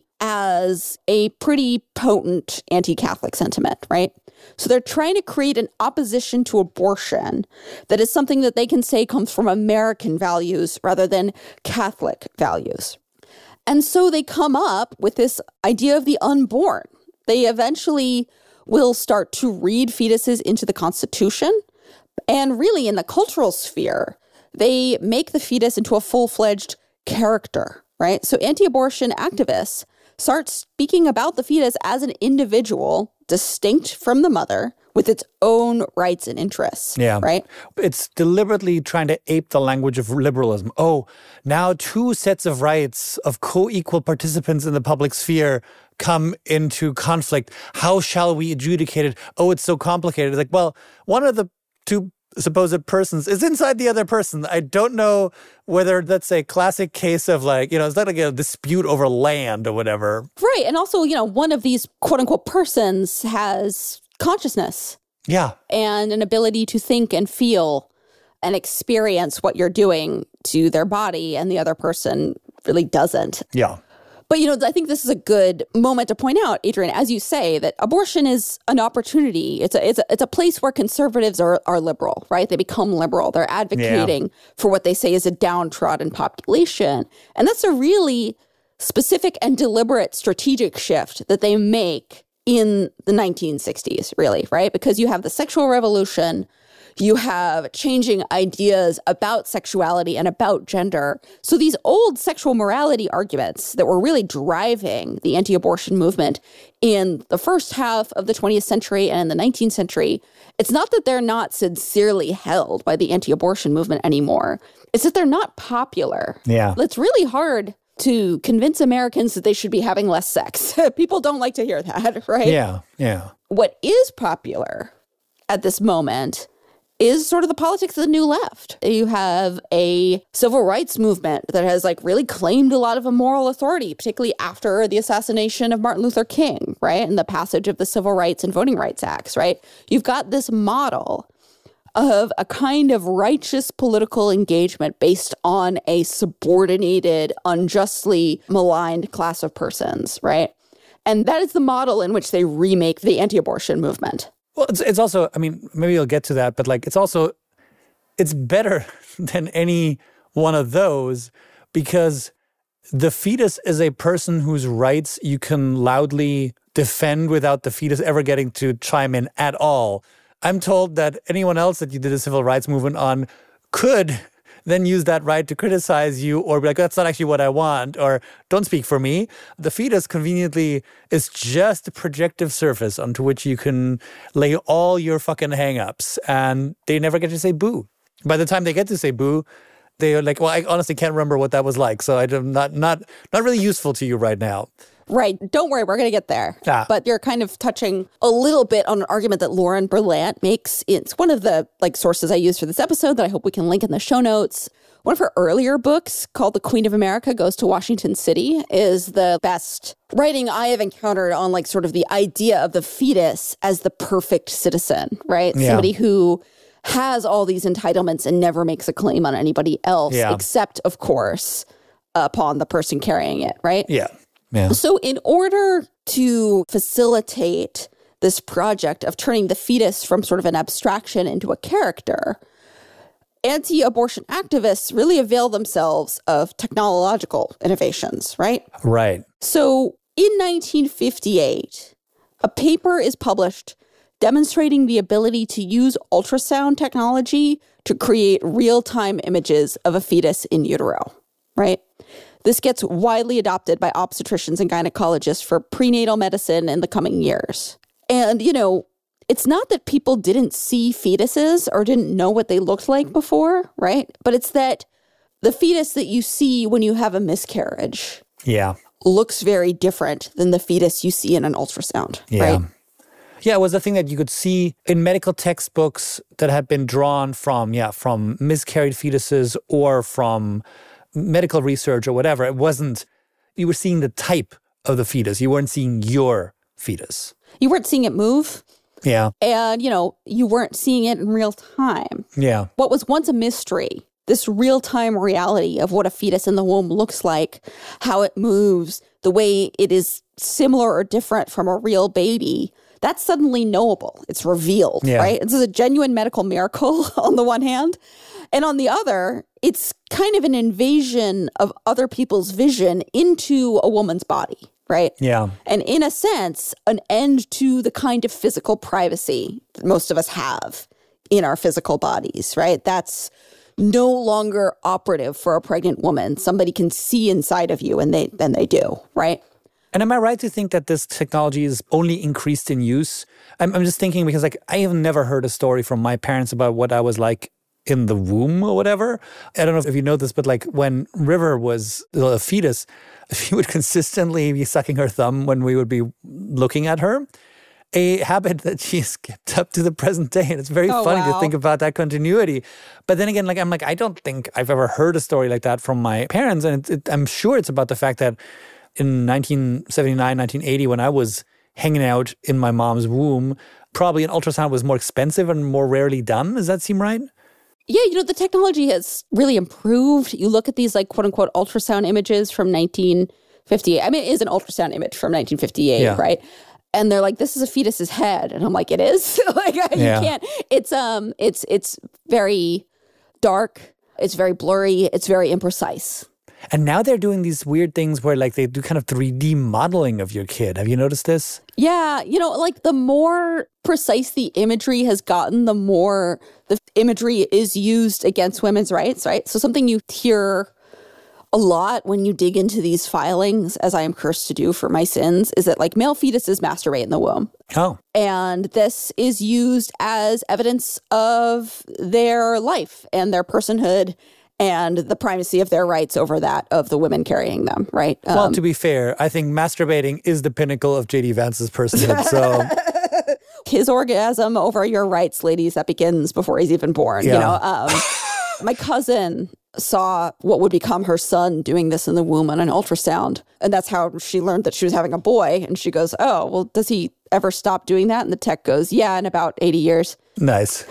as a pretty potent anti-Catholic sentiment, right? So they're trying to create an opposition to abortion that is something that they can say comes from American values rather than Catholic values. And so they come up with this idea of the unborn. They eventually will start to read fetuses into the Constitution. And really, in the cultural sphere, they make the fetus into a full-fledged character, right? So anti-abortion activists start speaking about the fetus as an individual distinct from the mother with its own rights and interests, right? It's deliberately trying to ape the language of liberalism. Oh, now two sets of rights of co-equal participants in the public sphere come into conflict. How shall we adjudicate it? Oh, it's so complicated. Like, well, one of the two supposed persons is inside the other person. I don't know whether that's a classic case of like, it's not like a dispute over land or whatever. Right. And also, one of these quote unquote persons has consciousness. Yeah. And an ability to think and feel and experience what you're doing to their body, and the other person really doesn't. Yeah. But, I think this is a good moment to point out, Adrian, as you say, that abortion is an opportunity. It's a place where conservatives are liberal, right? They become liberal. They're advocating for what they say is a downtrodden population. And that's a really specific and deliberate strategic shift that they make in the 1960s, really, right? Because you have the sexual revolution, you have changing ideas about sexuality and about gender. So these old sexual morality arguments that were really driving the anti-abortion movement in the first half of the 20th century and in the 19th century, it's not that they're not sincerely held by the anti-abortion movement anymore. It's that they're not popular. Yeah. It's really hard to convince Americans that they should be having less sex. People don't like to hear that, right? Yeah. What is popular at this moment is sort of the politics of the new left. You have a civil rights movement that has really claimed a lot of a moral authority, particularly after the assassination of Martin Luther King, right? And the passage of the Civil Rights and Voting Rights Acts, right? You've got this model of a kind of righteous political engagement based on a subordinated, unjustly maligned class of persons, right? And that is the model in which they remake the anti-abortion movement. Well, it's also, maybe you'll get to that, but it's better than any one of those because the fetus is a person whose rights you can loudly defend without the fetus ever getting to chime in at all. I'm told that anyone else that you did a civil rights movement on could then use that right to criticize you or be like, that's not actually what I want, or don't speak for me. The fetus conveniently is just a projective surface onto which you can lay all your fucking hang-ups, and they never get to say boo. By the time they get to say boo, they're like, well, I honestly can't remember what that was like, so I'm not really useful to you right now. Right. Don't worry, we're going to get there. Yeah. But you're kind of touching a little bit on an argument that Lauren Berlant makes. It's one of the sources I use for this episode that I hope we can link in the show notes. One of her earlier books called The Queen of America Goes to Washington City is the best writing I have encountered on sort of the idea of the fetus as the perfect citizen, right? Yeah. Somebody who has all these entitlements and never makes a claim on anybody else, except, of course, upon the person carrying it, right? Yeah. So in order to facilitate this project of turning the fetus from sort of an abstraction into a character, anti-abortion activists really avail themselves of technological innovations, right? Right. So in 1958, a paper is published demonstrating the ability to use ultrasound technology to create real-time images of a fetus in utero, right? This gets widely adopted by obstetricians and gynecologists for prenatal medicine in the coming years. And, it's not that people didn't see fetuses or didn't know what they looked like before, right? But it's that the fetus that you see when you have a miscarriage looks very different than the fetus you see in an ultrasound, right? Yeah, it was a thing that you could see in medical textbooks that had been drawn from miscarried fetuses or from medical research or whatever. It wasn't, you were seeing the type of the fetus. You weren't seeing your fetus. You weren't seeing it move. Yeah. And, you weren't seeing it in real time. Yeah. What was once a mystery, this real-time reality of what a fetus in the womb looks like, how it moves, the way it is similar or different from a real baby, that's suddenly knowable. It's revealed, right? This is a genuine medical miracle on the one hand. And on the other, it's kind of an invasion of other people's vision into a woman's body, right? Yeah. And in a sense, an end to the kind of physical privacy that most of us have in our physical bodies, right? That's no longer operative for a pregnant woman. Somebody can see inside of you, and they do, right? And am I right to think that this technology is only increased in use? I'm just thinking because I have never heard a story from my parents about what I was like in the womb or whatever. I don't know if you know this, but when River was a fetus, she would consistently be sucking her thumb when we would be looking at her. A habit that she's kept up to the present day. And it's very funny to think about that continuity. But then again, I don't think I've ever heard a story like that from my parents. And I'm sure it's about the fact that in 1979, 1980, when I was hanging out in my mom's womb, probably an ultrasound was more expensive and more rarely done. Does that seem right? Yeah, the technology has really improved. You look at these quote unquote ultrasound images from 1958. I mean, it is an ultrasound image from 1958, right? And they're like, this is a fetus's head. And I'm like, it is? You can't. It's very dark. It's very blurry. It's very imprecise. And now they're doing these weird things where they do kind of 3D modeling of your kid. Have you noticed this? Yeah. The more precise the imagery has gotten, the more the imagery is used against women's rights, right? So something you hear a lot when you dig into these filings, as I am cursed to do for my sins, is that male fetuses masturbate in the womb. Oh. And this is used as evidence of their life and their personhood and the primacy of their rights over that of the women carrying them, right? Well, to be fair, I think masturbating is the pinnacle of J.D. Vance's personhood, so... His orgasm over your rights, ladies, that begins before he's even born, My cousin saw what would become her son doing this in the womb on an ultrasound, and that's how she learned that she was having a boy, and she goes, oh, well, does he ever stop doing that? And the tech goes, yeah, in about 80 years. Nice.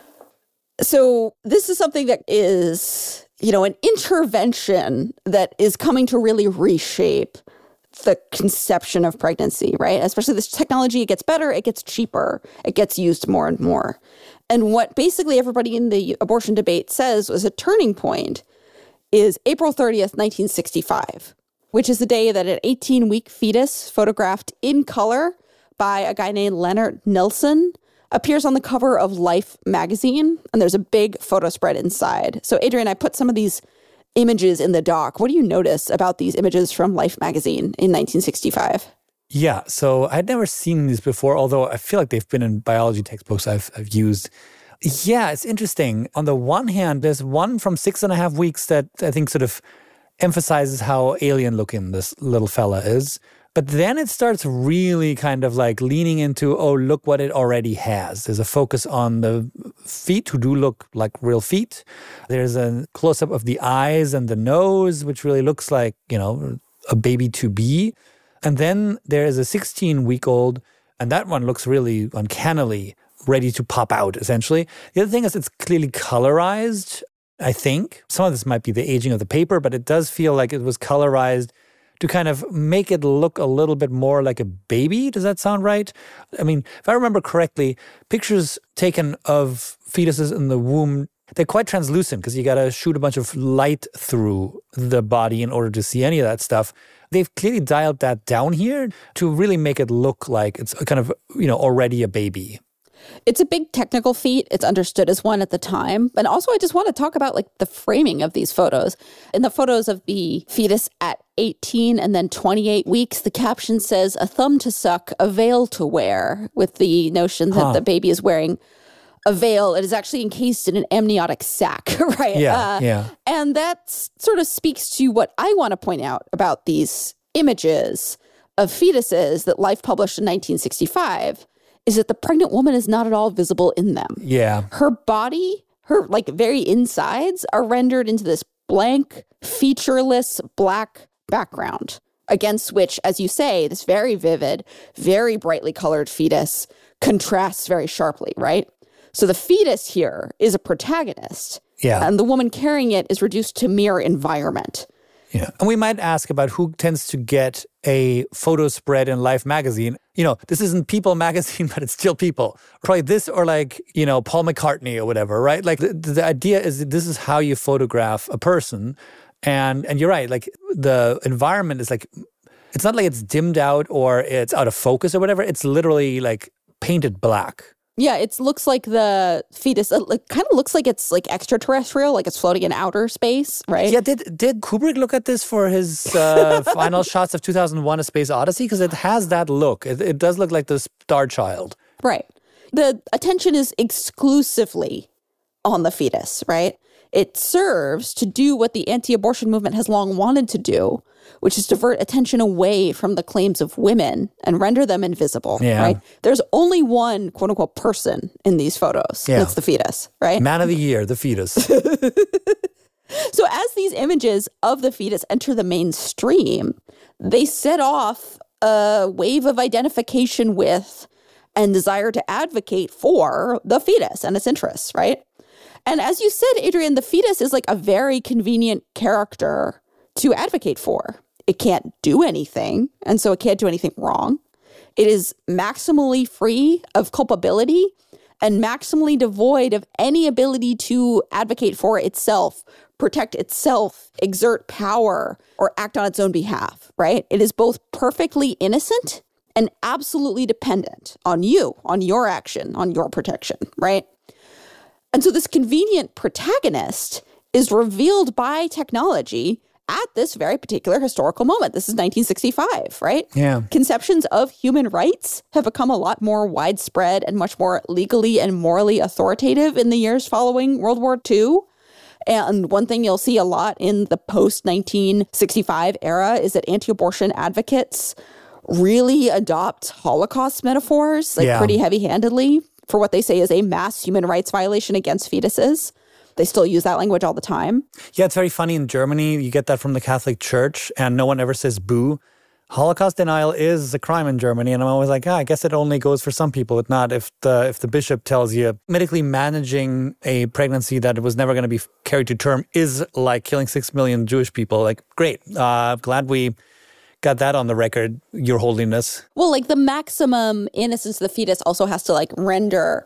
So this is something that is, an intervention that is coming to really reshape the conception of pregnancy, right? Especially this technology, it gets better, it gets cheaper, it gets used more and more. And what basically everybody in the abortion debate says was a turning point is April 30th, 1965, which is the day that an 18-week fetus photographed in color by a guy named Leonard Nilsson appears on the cover of Life magazine, and there's a big photo spread inside. So, Adrian, I put some of these images in the doc. What do you notice about these images from Life magazine in 1965? Yeah, so I'd never seen these before, although I feel like they've been in biology textbooks I've used. Yeah, it's interesting. On the one hand, there's one from 6.5 weeks that I think sort of emphasizes how alien looking this little fella is. But then it starts really kind of leaning into, oh, look what it already has. There's a focus on the feet, who do look like real feet. There's a close-up of the eyes and the nose, which really looks like, a baby to be. And then there is a 16-week-old, and that one looks really uncannily ready to pop out, essentially. The other thing is it's clearly colorized, I think. Some of this might be the aging of the paper, but it does feel like it was colorized to kind of make it look a little bit more like a baby. Does that sound right? I mean, if I remember correctly, pictures taken of fetuses in the womb, they're quite translucent because you got to shoot a bunch of light through the body in order to see any of that stuff. They've clearly dialed that down here to really make it look like it's kind of, already a baby. It's a big technical feat. It's understood as one at the time. And also, I just want to talk about the framing of these photos. In the photos of the fetus at 18 and then 28 weeks, the caption says, "A thumb to suck, a veil to wear," with the notion that the baby is wearing a veil. It is actually encased in an amniotic sac, right? Yeah. And that sort of speaks to what I want to point out about these images of fetuses that Life published in 1965 is that the pregnant woman is not at all visible in them. Yeah. Her body, her like very insides are rendered into this blank, featureless black background against which, as you say, this very vivid, very brightly colored fetus contrasts very sharply, right? So the fetus here is a protagonist. Yeah. And the woman carrying it is reduced to mere environment. Yeah. And we might ask about who tends to get a photo spread in Life magazine. This isn't People magazine, but it's still People. Probably this or Paul McCartney or whatever, right? Like the idea is that this is how you photograph a person. And you're right, like the environment is it's not like it's dimmed out or it's out of focus or whatever. It's literally like painted black. Yeah, it looks like the fetus, it kind of looks like it's like extraterrestrial, like it's floating in outer space, right? Yeah, did Kubrick look at this for his final shots of 2001: A Space Odyssey? Because it has that look. It does look like the Star Child. Right. The attention is exclusively on the fetus, right? It serves to do what the anti-abortion movement has long wanted to do, which is divert attention away from the claims of women and render them invisible, right? There's only one quote-unquote person in these photos. Yeah. And it's the fetus, right? Man of the year, the fetus. So as these images of the fetus enter the mainstream, they set off a wave of identification with and desire to advocate for the fetus and its interests, right? And as you said, Adrian, the fetus is like a very convenient character to advocate for. It can't do anything, and so it can't do anything wrong. It is maximally free of culpability and maximally devoid of any ability to advocate for itself, protect itself, exert power, or act on its own behalf, right? It is both perfectly innocent and absolutely dependent on you, on your action, on your protection, right? And so this convenient protagonist is revealed by technology at this very particular historical moment. This is 1965, right? Yeah. Conceptions of human rights have become a lot more widespread and much more legally and morally authoritative in the years following World War II. And one thing you'll see a lot in the post-1965 era is that anti-abortion advocates really adopt Holocaust metaphors, pretty heavy-handedly, for what they say is a mass human rights violation against fetuses. They still use that language all the time. Yeah, it's very funny. In Germany, you get that from the Catholic Church, and no one ever says boo. Holocaust denial is a crime in Germany, and I'm always like, I guess it only goes for some people, but not if the bishop tells you medically managing a pregnancy that was never going to be carried to term is like killing 6 million Jewish people. Like, great. Glad we got that on the record, Your Holiness. Well, like the maximum innocence of the fetus also has to render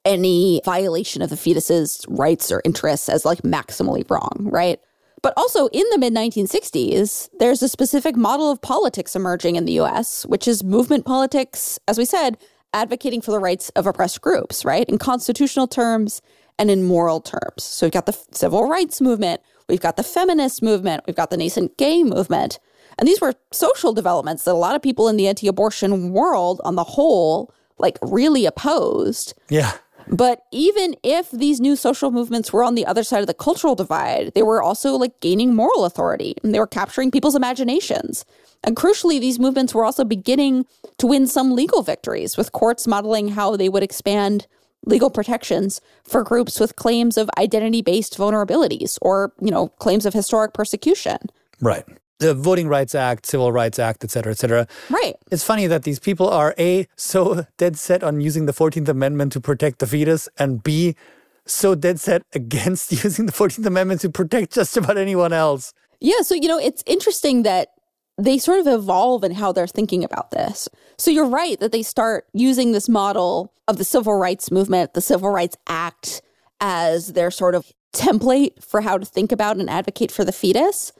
any violation of the fetus's rights or interests as maximally wrong, right? But also in the mid-1960s, there's a specific model of politics emerging in the US, which is movement politics, as we said, advocating for the rights of oppressed groups, right? In constitutional terms and in moral terms. So we've got the civil rights movement, we've got the feminist movement, we've got the nascent gay movement. And these were social developments that a lot of people in the anti-abortion world on the whole, really opposed. Yeah. But even if these new social movements were on the other side of the cultural divide, they were also gaining moral authority, and they were capturing people's imaginations. And crucially, these movements were also beginning to win some legal victories, with courts modeling how they would expand legal protections for groups with claims of identity-based vulnerabilities or, claims of historic persecution. Right. The Voting Rights Act, Civil Rights Act, et cetera, et cetera. Right. It's funny that these people are A, so dead set on using the 14th Amendment to protect the fetus, and B, so dead set against using the 14th Amendment to protect just about anyone else. Yeah, so, it's interesting that they sort of evolve in how they're thinking about this. So you're right that they start using this model of the Civil Rights Movement, the Civil Rights Act, as their sort of template for how to think about and advocate for the fetus.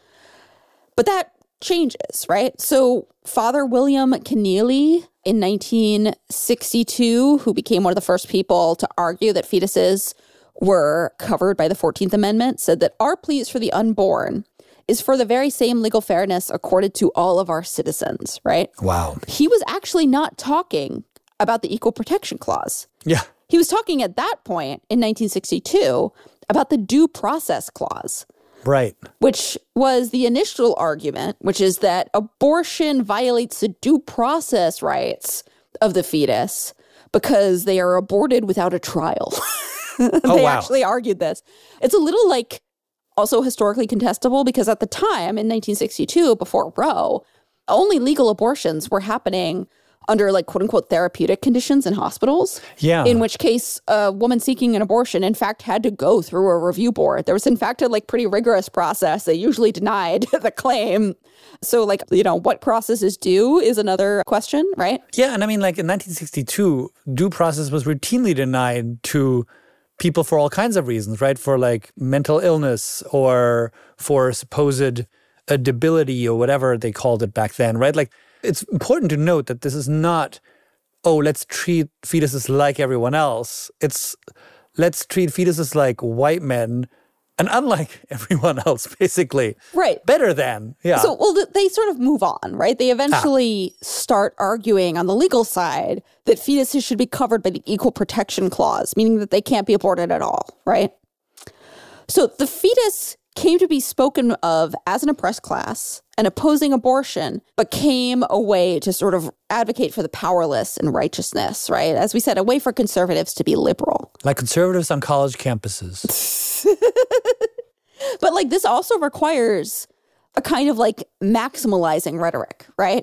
But that changes, right? So Father William Keneally in 1962, who became one of the first people to argue that fetuses were covered by the 14th Amendment, said that our pleas for the unborn is for the very same legal fairness accorded to all of our citizens, right? Wow. He was actually not talking about the Equal Protection Clause. Yeah. He was talking at that point in 1962 about the Due Process Clause. Right. Which was the initial argument, which is that abortion violates the due process rights of the fetus because they are aborted without a trial. They actually argued this. It's a little like also historically contestable because at the time in 1962, before Roe, only legal abortions were happening under like quote unquote therapeutic conditions in hospitals. Yeah. In which case a woman seeking an abortion, in fact, had to go through a review board. There was, in fact, a like pretty rigorous process. They usually denied the claim. So like, you know, what process is due is another question, right? Yeah. And I mean, like in 1962, due process was routinely denied to people for all kinds of reasons, right? For like mental illness or for supposed debility or whatever they called it back then, right? Like, it's important to note that this is not, oh, let's treat fetuses like everyone else. It's let's treat fetuses like white men and unlike everyone else, basically. Right. Better than, yeah. So, well, they sort of move on, right? They eventually start arguing on the legal side that fetuses should be covered by the Equal Protection Clause, meaning that they can't be aborted at all, right? So the fetus came to be spoken of as an oppressed class, and opposing abortion became a way to sort of advocate for the powerless and righteousness, right? As we said, a way for conservatives to be liberal. Like conservatives on college campuses. But like this also requires a kind of like maximalizing rhetoric, right?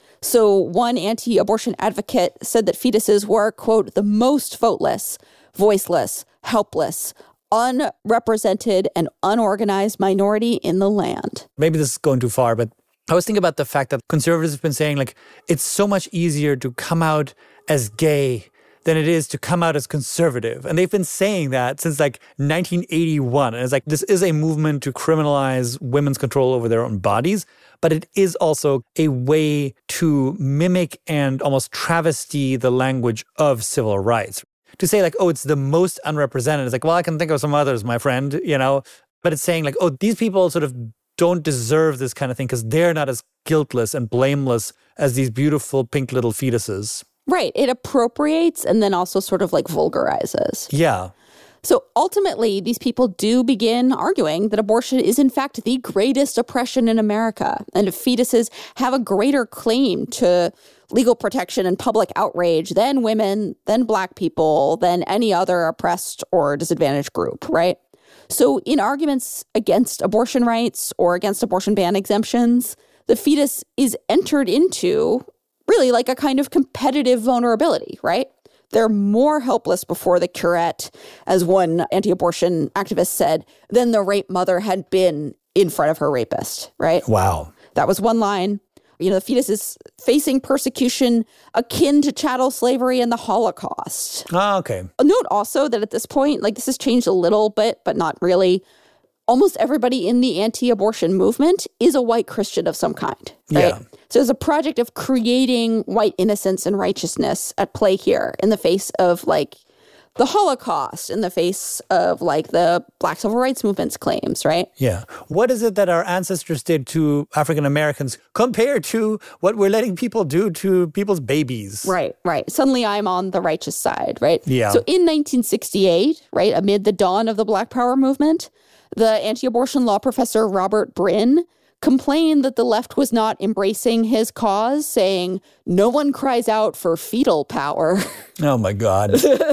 So one anti-abortion advocate said that fetuses were, quote, the most voteless, voiceless, helpless, unrepresented and unorganized minority in the land. Maybe this is going too far, but I was thinking about the fact that conservatives have been saying, like, it's so much easier to come out as gay than it is to come out as conservative. And they've been saying that since like 1981. And it's like, this is a movement to criminalize women's control over their own bodies, but it is also a way to mimic and almost travesty the language of civil rights. To say like, oh, it's the most unrepresented. It's like, well, I can think of some others, my friend, you know. But it's saying like, oh, these people sort of don't deserve this kind of thing because they're not as guiltless and blameless as these beautiful pink little fetuses. Right. It appropriates and then also sort of like vulgarizes. Yeah. So ultimately, these people do begin arguing that abortion is in fact the greatest oppression in America, and fetuses have a greater claim to legal protection and public outrage than women, than Black people, than any other oppressed or disadvantaged group, right? So in arguments against abortion rights or against abortion ban exemptions, the fetus is entered into really like a kind of competitive vulnerability, right? They're more helpless before the curette, as one anti-abortion activist said, than the rape mother had been in front of her rapist, right? Wow. That was one line. You know, the fetus is facing persecution akin to chattel slavery and the Holocaust. Ah, okay. Note also that at this point, like this has changed a little bit, but not really. Almost everybody in the anti-abortion movement is a white Christian of some kind, right? Yeah. So there's a project of creating white innocence and righteousness at play here in the face of like the Holocaust, in the face of like the Black Civil Rights Movement's claims, right? Yeah. What is it that our ancestors did to African Americans compared to what we're letting people do to people's babies? Right, right. Suddenly I'm on the righteous side, right? Yeah. So in 1968, right, amid the dawn of the Black Power movement, the anti-abortion law professor Robert Brin complained that the left was not embracing his cause, saying, no one cries out for fetal power. Oh, my God.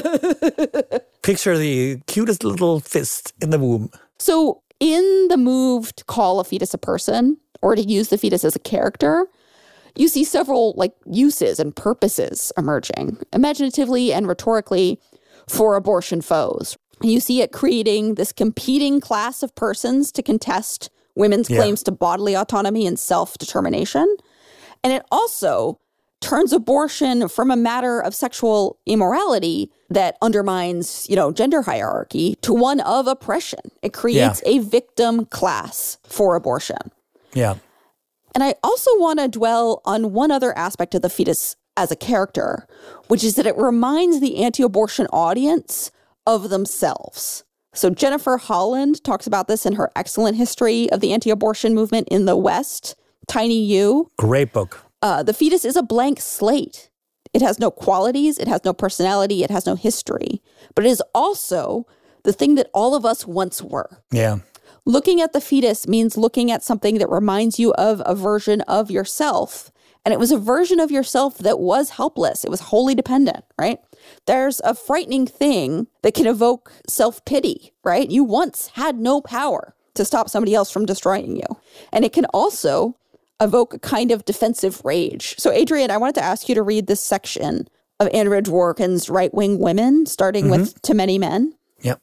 Picture the cutest little fist in the womb. So in the move to call a fetus a person or to use the fetus as a character, you see several like uses and purposes emerging, imaginatively and rhetorically, for abortion foes. You see it creating this competing class of persons to contest women's claims to bodily autonomy and self-determination. And it also turns abortion from a matter of sexual immorality that undermines, you know, gender hierarchy to one of oppression. It creates a victim class for abortion. Yeah. And I also want to dwell on one other aspect of the fetus as a character, which is that it reminds the anti-abortion audience of themselves. So Jennifer Holland talks about this in her excellent history of the anti-abortion movement in the West, Tiny U. Great book. The fetus is a blank slate. It has no qualities, it has no personality, it has no history. But it is also the thing that all of us once were. Yeah. Looking at the fetus means looking at something that reminds you of a version of yourself. And it was a version of yourself that was helpless. It was wholly dependent, right? There's a frightening thing that can evoke self-pity, right? You once had no power to stop somebody else from destroying you. And it can also evoke a kind of defensive rage. So, Adrian, I wanted to ask you to read this section of Andrea Dworkin's Right-Wing Women, starting with To Many Men. Yep.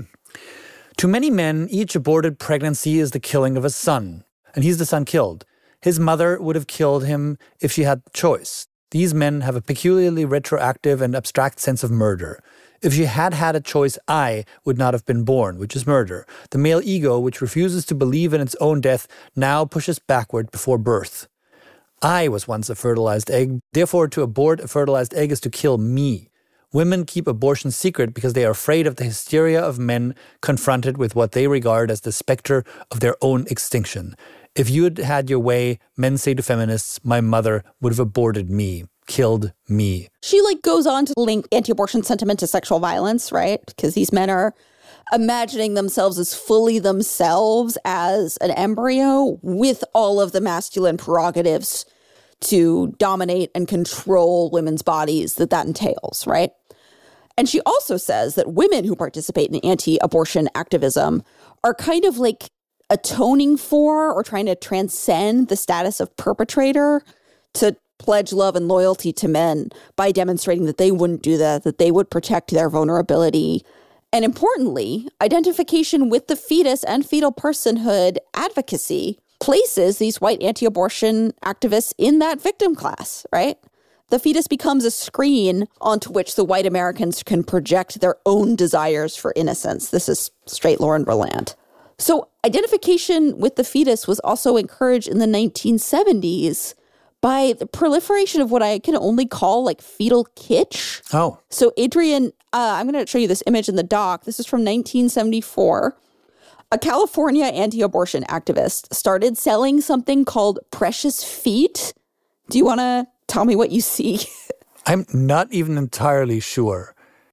To many men, each aborted pregnancy is the killing of a son, and he's the son killed. His mother would have killed him if she had the choice. These men have a peculiarly retroactive and abstract sense of murder. If she had had a choice, I would not have been born, which is murder. The male ego, which refuses to believe in its own death, now pushes backward before birth. I was once a fertilized egg. Therefore, to abort a fertilized egg is to kill me. Women keep abortion secret because they are afraid of the hysteria of men confronted with what they regard as the specter of their own extinction. If you had had your way, men say to feminists, my mother would have aborted me, killed me. She goes on to link anti-abortion sentiment to sexual violence, right? Because these men are imagining themselves as fully themselves as an embryo with all of the masculine prerogatives to dominate and control women's bodies that entails, right? And she also says that women who participate in anti-abortion activism are kind of atoning for or trying to transcend the status of perpetrator to pledge love and loyalty to men by demonstrating that they wouldn't do that they would protect their vulnerability. And importantly, identification with the fetus and fetal personhood advocacy places these white anti-abortion activists in that victim class, right? The fetus becomes a screen onto which the white Americans can project their own desires for innocence. This is straight Lauren Berlant. So identification with the fetus was also encouraged in the 1970s by the proliferation of what I can only call fetal kitsch. Oh. So Adrian, I'm going to show you this image in the doc. This is from 1974. A California anti-abortion activist started selling something called precious feet. Do you want to tell me what you see? I'm not even entirely sure.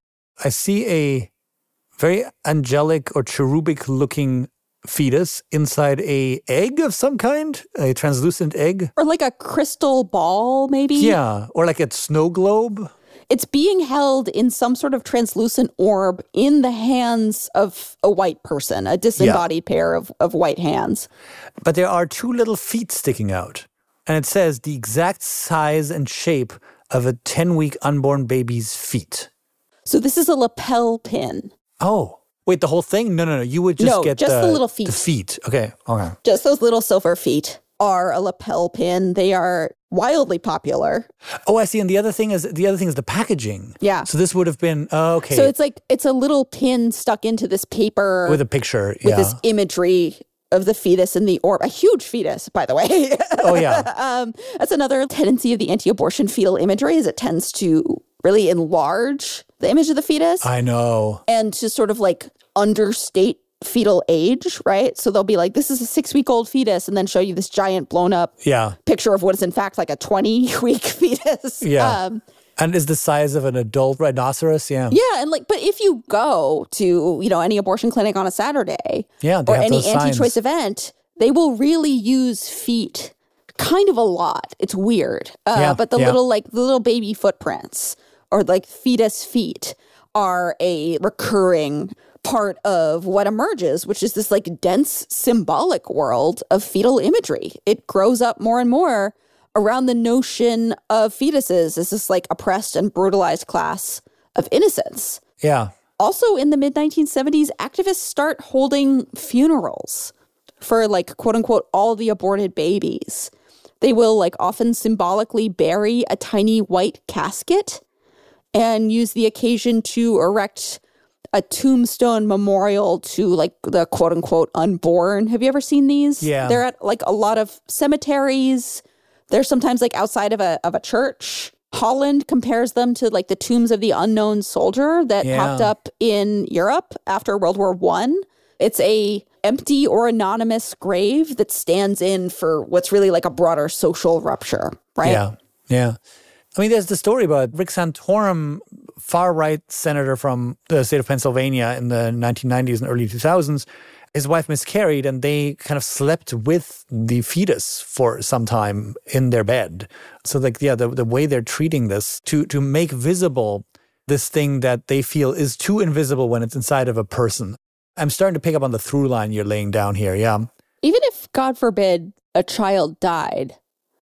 I see a very angelic or cherubic looking fetus inside a egg of some kind, a translucent egg. Or a crystal ball, maybe? Yeah, or a snow globe. It's being held in some sort of translucent orb in the hands of a white person, a disembodied pair of white hands. But there are two little feet sticking out. And it says the exact size and shape of a 10-week unborn baby's feet. So this is a lapel pin. Oh. Wait, the whole thing? No. You would just get the little feet. The feet. Okay. Just those little silver feet are a lapel pin. They are wildly popular. Oh, I see. And the other thing is the packaging. Yeah. So this would have been okay. So it's a little pin stuck into this paper with a picture. With this imagery of the fetus in the orb. A huge fetus, by the way. Oh, yeah. That's another tendency of the anti-abortion fetal imagery is it tends to really enlarge the image of the fetus. I know. And to sort of understate fetal age, right? So they'll be this is a 6-week-old fetus and then show you this giant blown up picture of what is in fact a 20-week fetus. Yeah. And is the size of an adult rhinoceros. Yeah. Yeah. And but if you go to, any abortion clinic on a Saturday or any anti-choice event, they will really use feet kind of a lot. It's weird. But the little baby footprints or fetus feet are a recurring part of what emerges, which is this dense symbolic world of fetal imagery. It grows up more and more around the notion of fetuses as this oppressed and brutalized class of innocence. Yeah. Also in the mid-1970s, activists start holding funerals for quote unquote all the aborted babies. They will often symbolically bury a tiny white casket and use the occasion to erect a tombstone memorial to the quote unquote unborn. Have you ever seen these? Yeah. They're at a lot of cemeteries. They're sometimes outside of a church. Holland compares them to the tombs of the unknown soldier that popped up in Europe after World War I. It's a empty or anonymous grave that stands in for what's really a broader social rupture, right? Yeah. I mean, there's the story about Rick Santorum, far-right senator from the state of Pennsylvania in the 1990s and early 2000s. His wife miscarried, and they kind of slept with the fetus for some time in their bed. So, the way they're treating this to make visible this thing that they feel is too invisible when it's inside of a person. I'm starting to pick up on the through line you're laying down here, yeah. Even if, God forbid, a child died,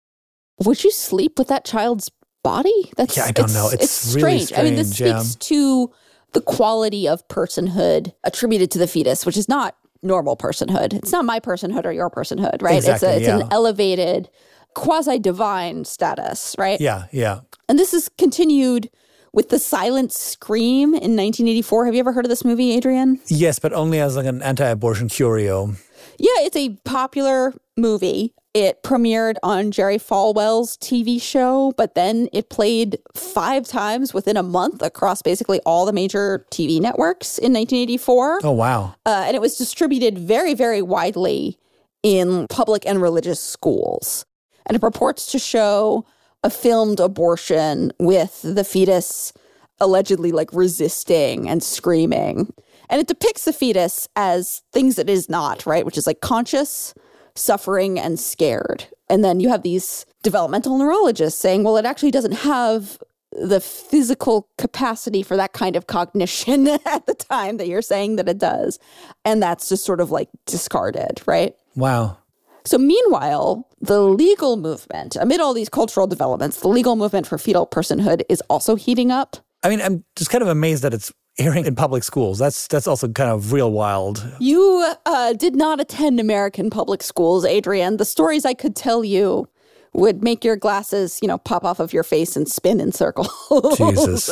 would you sleep with that child's body? I don't know. It's really strange. I mean, this speaks to the quality of personhood attributed to the fetus, which is not normal personhood. It's not my personhood or your personhood, right? Exactly, it's an elevated quasi-divine status, right? Yeah. And this is continued with The Silent Scream in 1984. Have you ever heard of this movie, Adrian? Yes, but only as like an anti-abortion curio. Yeah, it's a popular movie. It premiered on Jerry Falwell's TV show, but then it played 5 times within a month across basically all the major TV networks in 1984. Oh, wow. And it was distributed very, very widely in public and religious schools. And it purports to show a filmed abortion with the fetus allegedly like resisting and screaming. And it depicts the fetus as things it is not, right? Which is like conscious, suffering, and scared. And then you have these developmental neurologists saying, well, it actually doesn't have the physical capacity for that kind of cognition at the time that you're saying that it does. And that's just sort of like discarded, right? Wow. So meanwhile, the legal movement, amid all these cultural developments, the legal movement for fetal personhood is also heating up. I mean, I'm just kind of amazed that it's airing in public schools. That's also kind of real wild. You did not attend American public schools, Adrian. The stories I could tell you would make your glasses, pop off of your face and spin in circles. Jesus.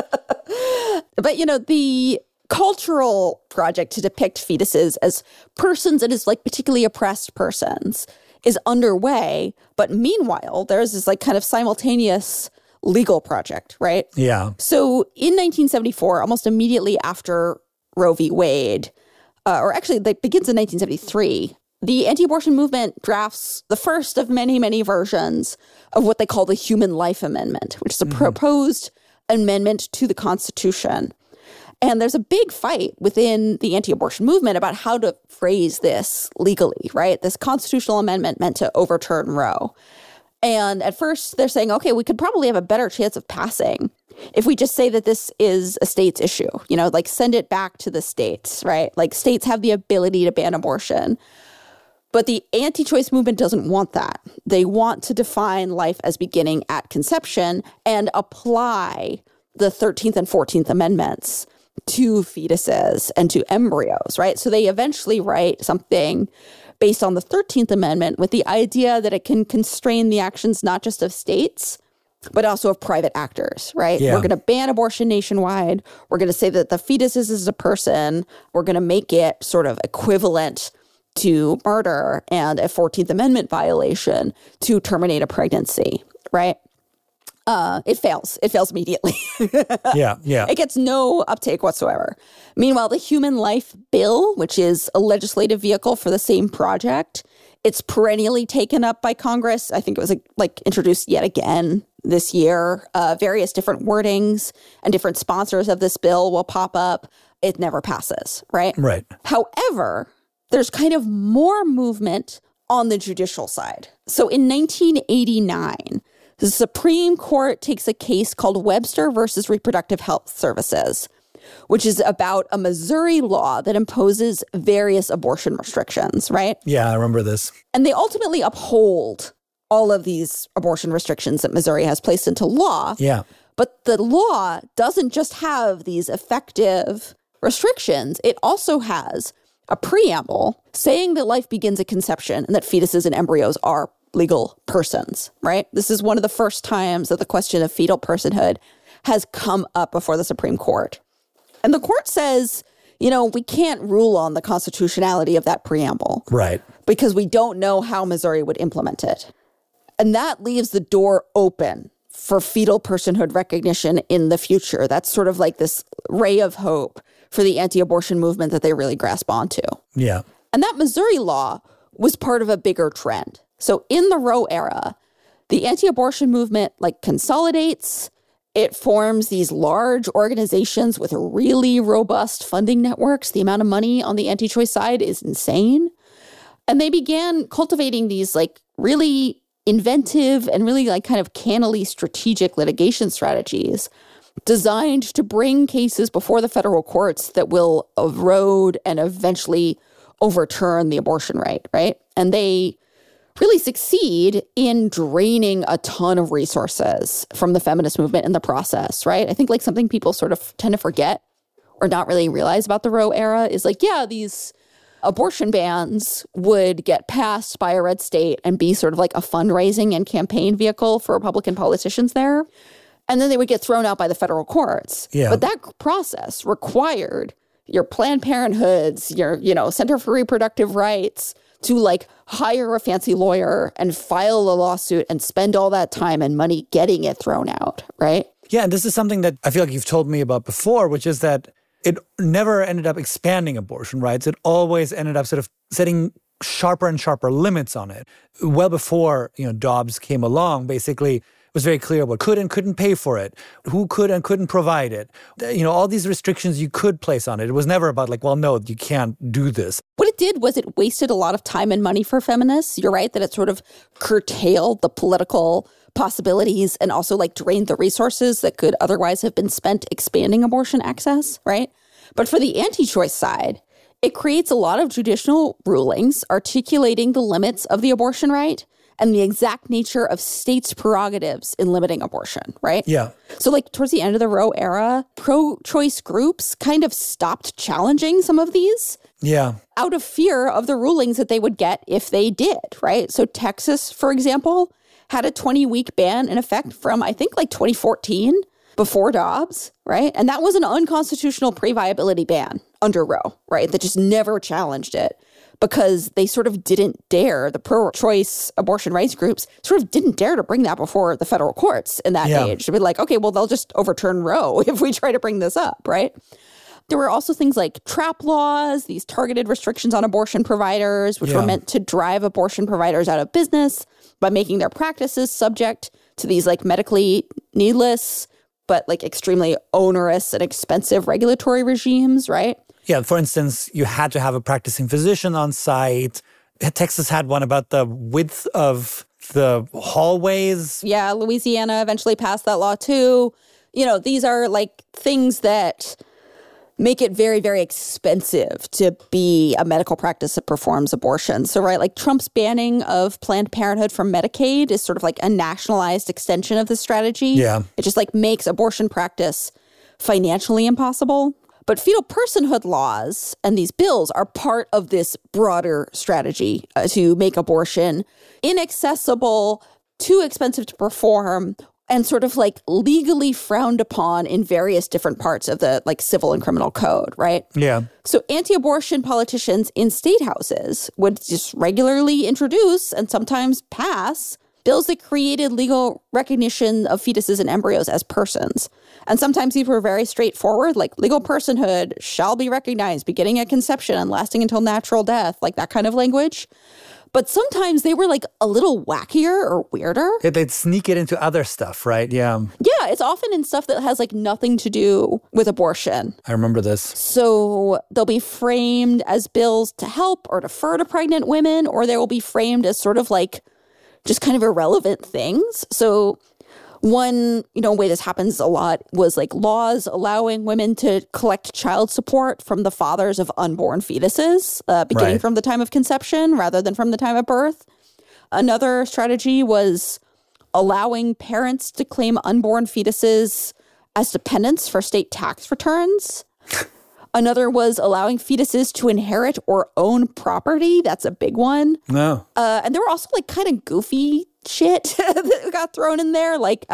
But, the cultural project to depict fetuses as persons and as like particularly oppressed persons is underway. But meanwhile, there's this like kind of simultaneous legal project, right? Yeah. So in 1974, almost immediately after Roe v. Wade, or actually it begins in 1973, the anti-abortion movement drafts the first of many, many versions of what they call the Human Life Amendment, which is a proposed amendment to the Constitution. And there's a big fight within the anti-abortion movement about how to phrase this legally, right? This constitutional amendment meant to overturn Roe. And at first they're saying, okay, we could probably have a better chance of passing if we just say that this is a state's issue, like send it back to the states, right? Like states have the ability to ban abortion. But the anti-choice movement doesn't want that. They want to define life as beginning at conception and apply the 13th and 14th Amendments to fetuses and to embryos, right? So they eventually write something based on the 13th Amendment with the idea that it can constrain the actions not just of states, but also of private actors, right? Yeah. We're going to ban abortion nationwide. We're going to say that the fetus is a person. We're going to make it sort of equivalent to murder and a 14th Amendment violation to terminate a pregnancy, right? It fails. It fails immediately. Yeah. It gets no uptake whatsoever. Meanwhile, the Human Life Bill, which is a legislative vehicle for the same project, it's perennially taken up by Congress. I think it was introduced yet again this year. Various different wordings and different sponsors of this bill will pop up. It never passes, right? Right. However, there's kind of more movement on the judicial side. So in 1989, the Supreme Court takes a case called Webster versus Reproductive Health Services, which is about a Missouri law that imposes various abortion restrictions, right? Yeah, I remember this. And they ultimately uphold all of these abortion restrictions that Missouri has placed into law. Yeah. But the law doesn't just have these effective restrictions. It also has a preamble saying that life begins at conception and that fetuses and embryos are legal persons, right? This is one of the first times that the question of fetal personhood has come up before the Supreme Court. And the court says, we can't rule on the constitutionality of that preamble. Right. Because we don't know how Missouri would implement it. And that leaves the door open for fetal personhood recognition in the future. That's sort of like this ray of hope for the anti-abortion movement that they really grasp onto. Yeah. And that Missouri law was part of a bigger trend. So in the Roe era, the anti-abortion movement like consolidates. It forms these large organizations with really robust funding networks. The amount of money on the anti-choice side is insane. And they began cultivating these like really inventive and really like kind of cannily strategic litigation strategies designed to bring cases before the federal courts that will erode and eventually overturn the abortion right? And they really succeed in draining a ton of resources from the feminist movement in the process, right? I think like something people sort of tend to forget or not really realize about the Roe era is like, yeah, these abortion bans would get passed by a red state and be sort of like a fundraising and campaign vehicle for Republican politicians there. And then they would get thrown out by the federal courts. Yeah. But that process required your Planned Parenthoods, your, Center for Reproductive Rights to like hire a fancy lawyer and file a lawsuit and spend all that time and money getting it thrown out, right? Yeah, and this is something that I feel like you've told me about before, which is that it never ended up expanding abortion rights. It always ended up sort of setting sharper and sharper limits on it. Well before, Dobbs came along, basically, it was very clear what could and couldn't pay for it, who could and couldn't provide it. All these restrictions you could place on it. It was never about like, well, no, you can't do this. What it did was it wasted a lot of time and money for feminists. You're right that it sort of curtailed the political possibilities and also like drained the resources that could otherwise have been spent expanding abortion access, right? But for the anti-choice side, it creates a lot of judicial rulings articulating the limits of the abortion right and the exact nature of states' prerogatives in limiting abortion, right? Yeah. So like towards the end of the Roe era, pro-choice groups kind of stopped challenging some of these. Yeah. Out of fear of the rulings that they would get if they did, right? So Texas, for example, had a 20-week ban in effect from, I think, like 2014 before Dobbs, right? And that was an unconstitutional pre-viability ban under Roe, right? That just never challenged it because they sort of didn't dare, the pro-choice abortion rights groups sort of didn't dare to bring that before the federal courts in that age. To be like, okay, well, they'll just overturn Roe if we try to bring this up, right? There were also things like trap laws, these targeted restrictions on abortion providers, which were meant to drive abortion providers out of business by making their practices subject to these like medically needless, but like extremely onerous and expensive regulatory regimes, right? Yeah, for instance, you had to have a practicing physician on site. Texas had one about the width of the hallways. Yeah, Louisiana eventually passed that law too. These are like things that make it very, very expensive to be a medical practice that performs abortion. So, right, like Trump's banning of Planned Parenthood from Medicaid is sort of like a nationalized extension of this strategy. Yeah. It just like makes abortion practice financially impossible. But fetal personhood laws and these bills are part of this broader strategy to make abortion inaccessible, too expensive to perform, and sort of like legally frowned upon in various different parts of the like civil and criminal code, right? Yeah. So anti-abortion politicians in state houses would just regularly introduce and sometimes pass bills that created legal recognition of fetuses and embryos as persons. And sometimes these were very straightforward, like legal personhood shall be recognized beginning at conception and lasting until natural death, like that kind of language. But sometimes they were like a little wackier or weirder. Yeah, they'd sneak it into other stuff, right? Yeah. Yeah, it's often in stuff that has like nothing to do with abortion. I remember this. So they'll be framed as bills to help or defer to pregnant women, or they will be framed as sort of like just kind of irrelevant things. So one, way this happens a lot was like laws allowing women to collect child support from the fathers of unborn fetuses, beginning from the time of conception rather than from the time of birth. Another strategy was allowing parents to claim unborn fetuses as dependents for state tax returns. Another was allowing fetuses to inherit or own property. That's a big one. No. And there were also like kind of goofy shit that got thrown in there. Like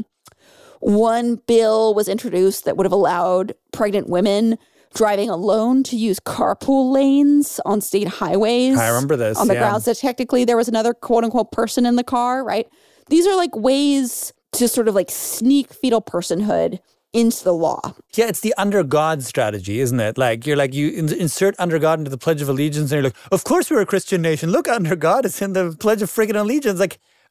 one bill was introduced that would have allowed pregnant women driving alone to use carpool lanes on state highways. I remember this. On the grounds that technically there was another quote unquote person in the car, right? These are like ways to sort of like sneak fetal personhood into the law. Yeah, it's the under God strategy, isn't it? Like, you insert under God into the Pledge of Allegiance and you're like, of course we're a Christian nation. Look, under God is in the Pledge of friggin' Allegiance. Like,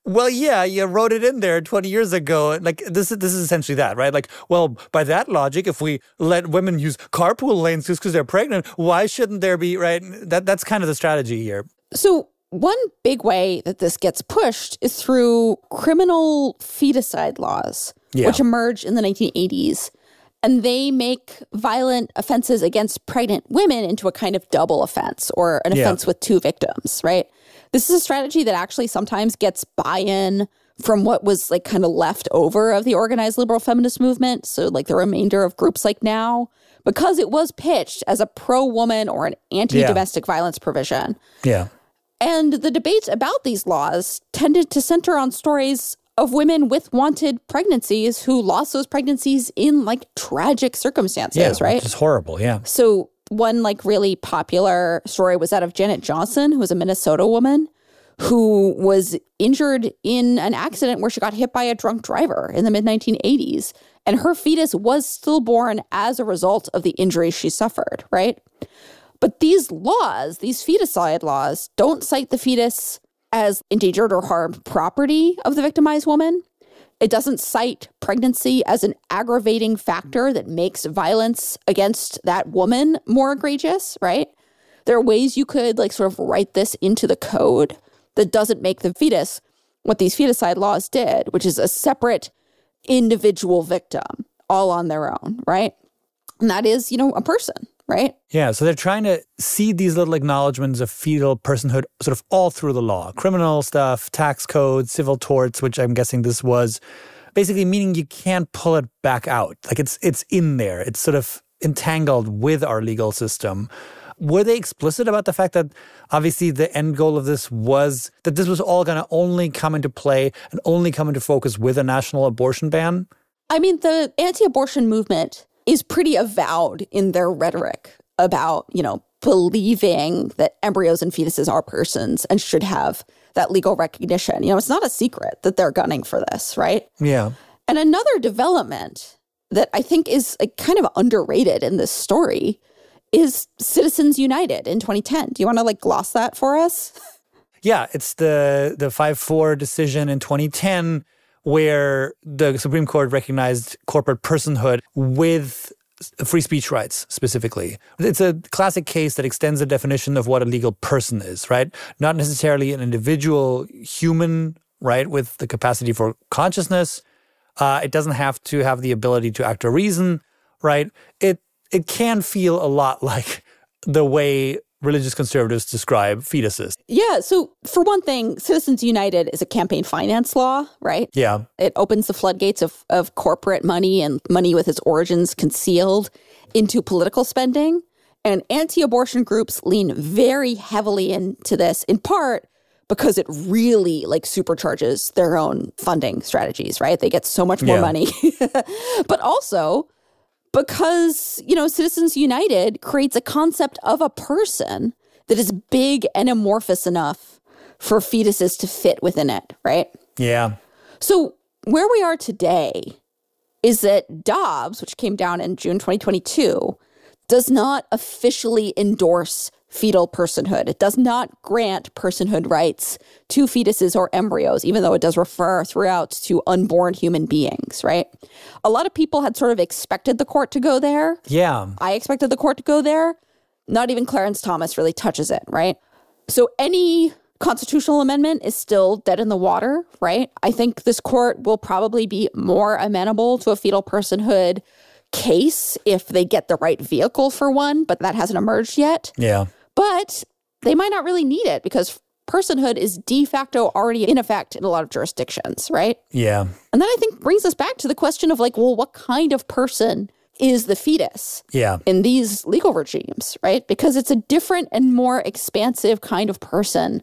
Well, yeah, you wrote it in there 20 years ago. Like, this is essentially that, right? Like, well, by that logic, if we let women use carpool lanes just because they're pregnant, why shouldn't there be, right? That's kind of the strategy here. So one big way that this gets pushed is through criminal feticide laws, which emerged in the 1980s. And they make violent offenses against pregnant women into a kind of double offense or an offense with two victims, right? This is a strategy that actually sometimes gets buy-in from what was like kind of left over of the organized liberal feminist movement. So like the remainder of groups like Now, because it was pitched as a pro-woman or an anti-domestic violence provision. Yeah. And the debates about these laws tended to center on stories of women with wanted pregnancies who lost those pregnancies in like tragic circumstances, right? Which is horrible, yeah. So one like really popular story was that of Janet Johnson, who was a Minnesota woman who was injured in an accident where she got hit by a drunk driver in the mid-1980s. And her fetus was stillborn as a result of the injuries she suffered, right? But these laws, these feticide laws, don't cite the fetus as endangered or harmed property of the victimized woman. It doesn't cite pregnancy as an aggravating factor that makes violence against that woman more egregious, right? There are ways you could like sort of write this into the code that doesn't make the fetus what these feticide laws did, which is a separate individual victim all on their own, right? And that is, you know, a person, right? Yeah, so they're trying to see these little acknowledgments of fetal personhood sort of all through the law. Criminal stuff, tax codes, civil torts, which I'm guessing this was, basically meaning you can't pull it back out. Like it's in there. It's sort of entangled with our legal system. Were they explicit about the fact that obviously the end goal of this was that this was all going to only come into play and only come into focus with a national abortion ban? I mean, the anti-abortion movement is pretty avowed in their rhetoric about, you know, believing that embryos and fetuses are persons and should have that legal recognition. You know, it's not a secret that they're gunning for this, right? Yeah. And another development that I think is kind of underrated in this story is Citizens United in 2010. Do you want to like gloss that for us? Yeah, it's the 5-4 decision in 2010 where the Supreme Court recognized corporate personhood with free speech rights specifically. It's a classic case that extends the definition of what a legal person is, right? Not necessarily an individual human, right, with the capacity for consciousness. It doesn't have to have the ability to act or reason, right? It can feel a lot like the way religious conservatives describe fetuses. Yeah. So for one thing, Citizens United is a campaign finance law, right? Yeah. It opens the floodgates of corporate money and money with its origins concealed into political spending. And anti-abortion groups lean very heavily into this, in part because it really like supercharges their own funding strategies, right? They get so much more money. But also because, you know, Citizens United creates a concept of a person that is big and amorphous enough for fetuses to fit within it, right? Yeah. So where we are today is that Dobbs, which came down in June 2022, does not officially endorse fetal personhood. It does not grant personhood rights to fetuses or embryos, even though it does refer throughout to unborn human beings, right? A lot of people had sort of expected the court to go there. Yeah. I expected the court to go there. Not even Clarence Thomas really touches it, right? So any constitutional amendment is still dead in the water, right? I think this court will probably be more amenable to a fetal personhood case if they get the right vehicle for one, but that hasn't emerged yet. Yeah. But they might not really need it because personhood is de facto already in effect in a lot of jurisdictions, right? Yeah. And that I think brings us back to the question of like, well, what kind of person is the fetus in these legal regimes, right? Because it's a different and more expansive kind of person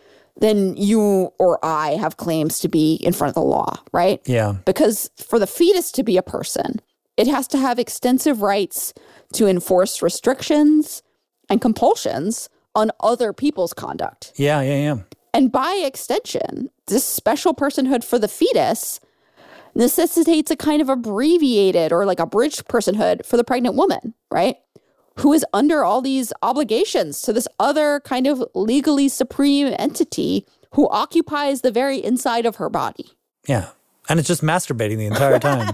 than you or I have claims to be in front of the law, right? Yeah. Because for the fetus to be a person, it has to have extensive rights to enforce restrictions and compulsions on other people's conduct. Yeah. And by extension, this special personhood for the fetus necessitates a kind of abbreviated or like abridged personhood for the pregnant woman, right? Who is under all these obligations to this other kind of legally supreme entity who occupies the very inside of her body. Yeah. And it's just masturbating the entire time.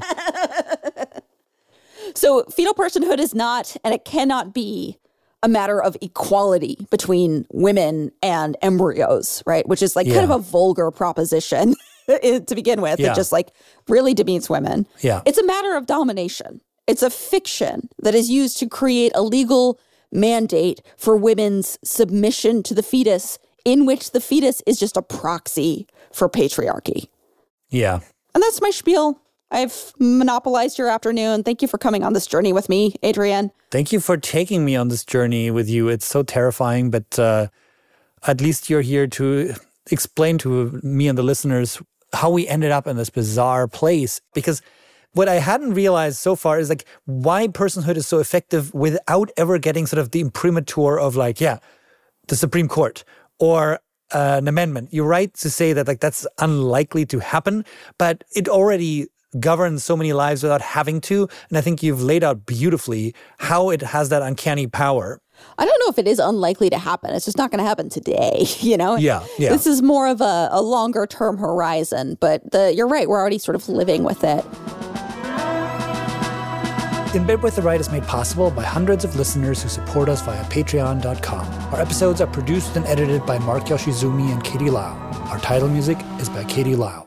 So fetal personhood is not, and it cannot be, a matter of equality between women and embryos, right? Which is like kind of a vulgar proposition to begin with. It just like really demeans women. Yeah. It's a matter of domination. It's a fiction that is used to create a legal mandate for women's submission to the fetus, in which the fetus is just a proxy for patriarchy. Yeah. And that's my spiel. I've monopolized your afternoon. Thank you for coming on this journey with me, Adrian. Thank you for taking me on this journey with you. It's so terrifying, but at least you're here to explain to me and the listeners how we ended up in this bizarre place. Because what I hadn't realized so far is like why personhood is so effective without ever getting sort of the imprimatur of like, the Supreme Court or an amendment. You're right to say that like that's unlikely to happen, but it already governs so many lives without having to. And I think you've laid out beautifully how it has that uncanny power. I don't know if it is unlikely to happen. It's just not going to happen today, you know? Yeah. This is more of a longer term horizon, but you're right. We're already sort of living with it. In Bed with the Right is made possible by hundreds of listeners who support us via patreon.com. Our episodes are produced and edited by Mark Yoshizumi and Katie Lau. Our title music is by Katie Lau.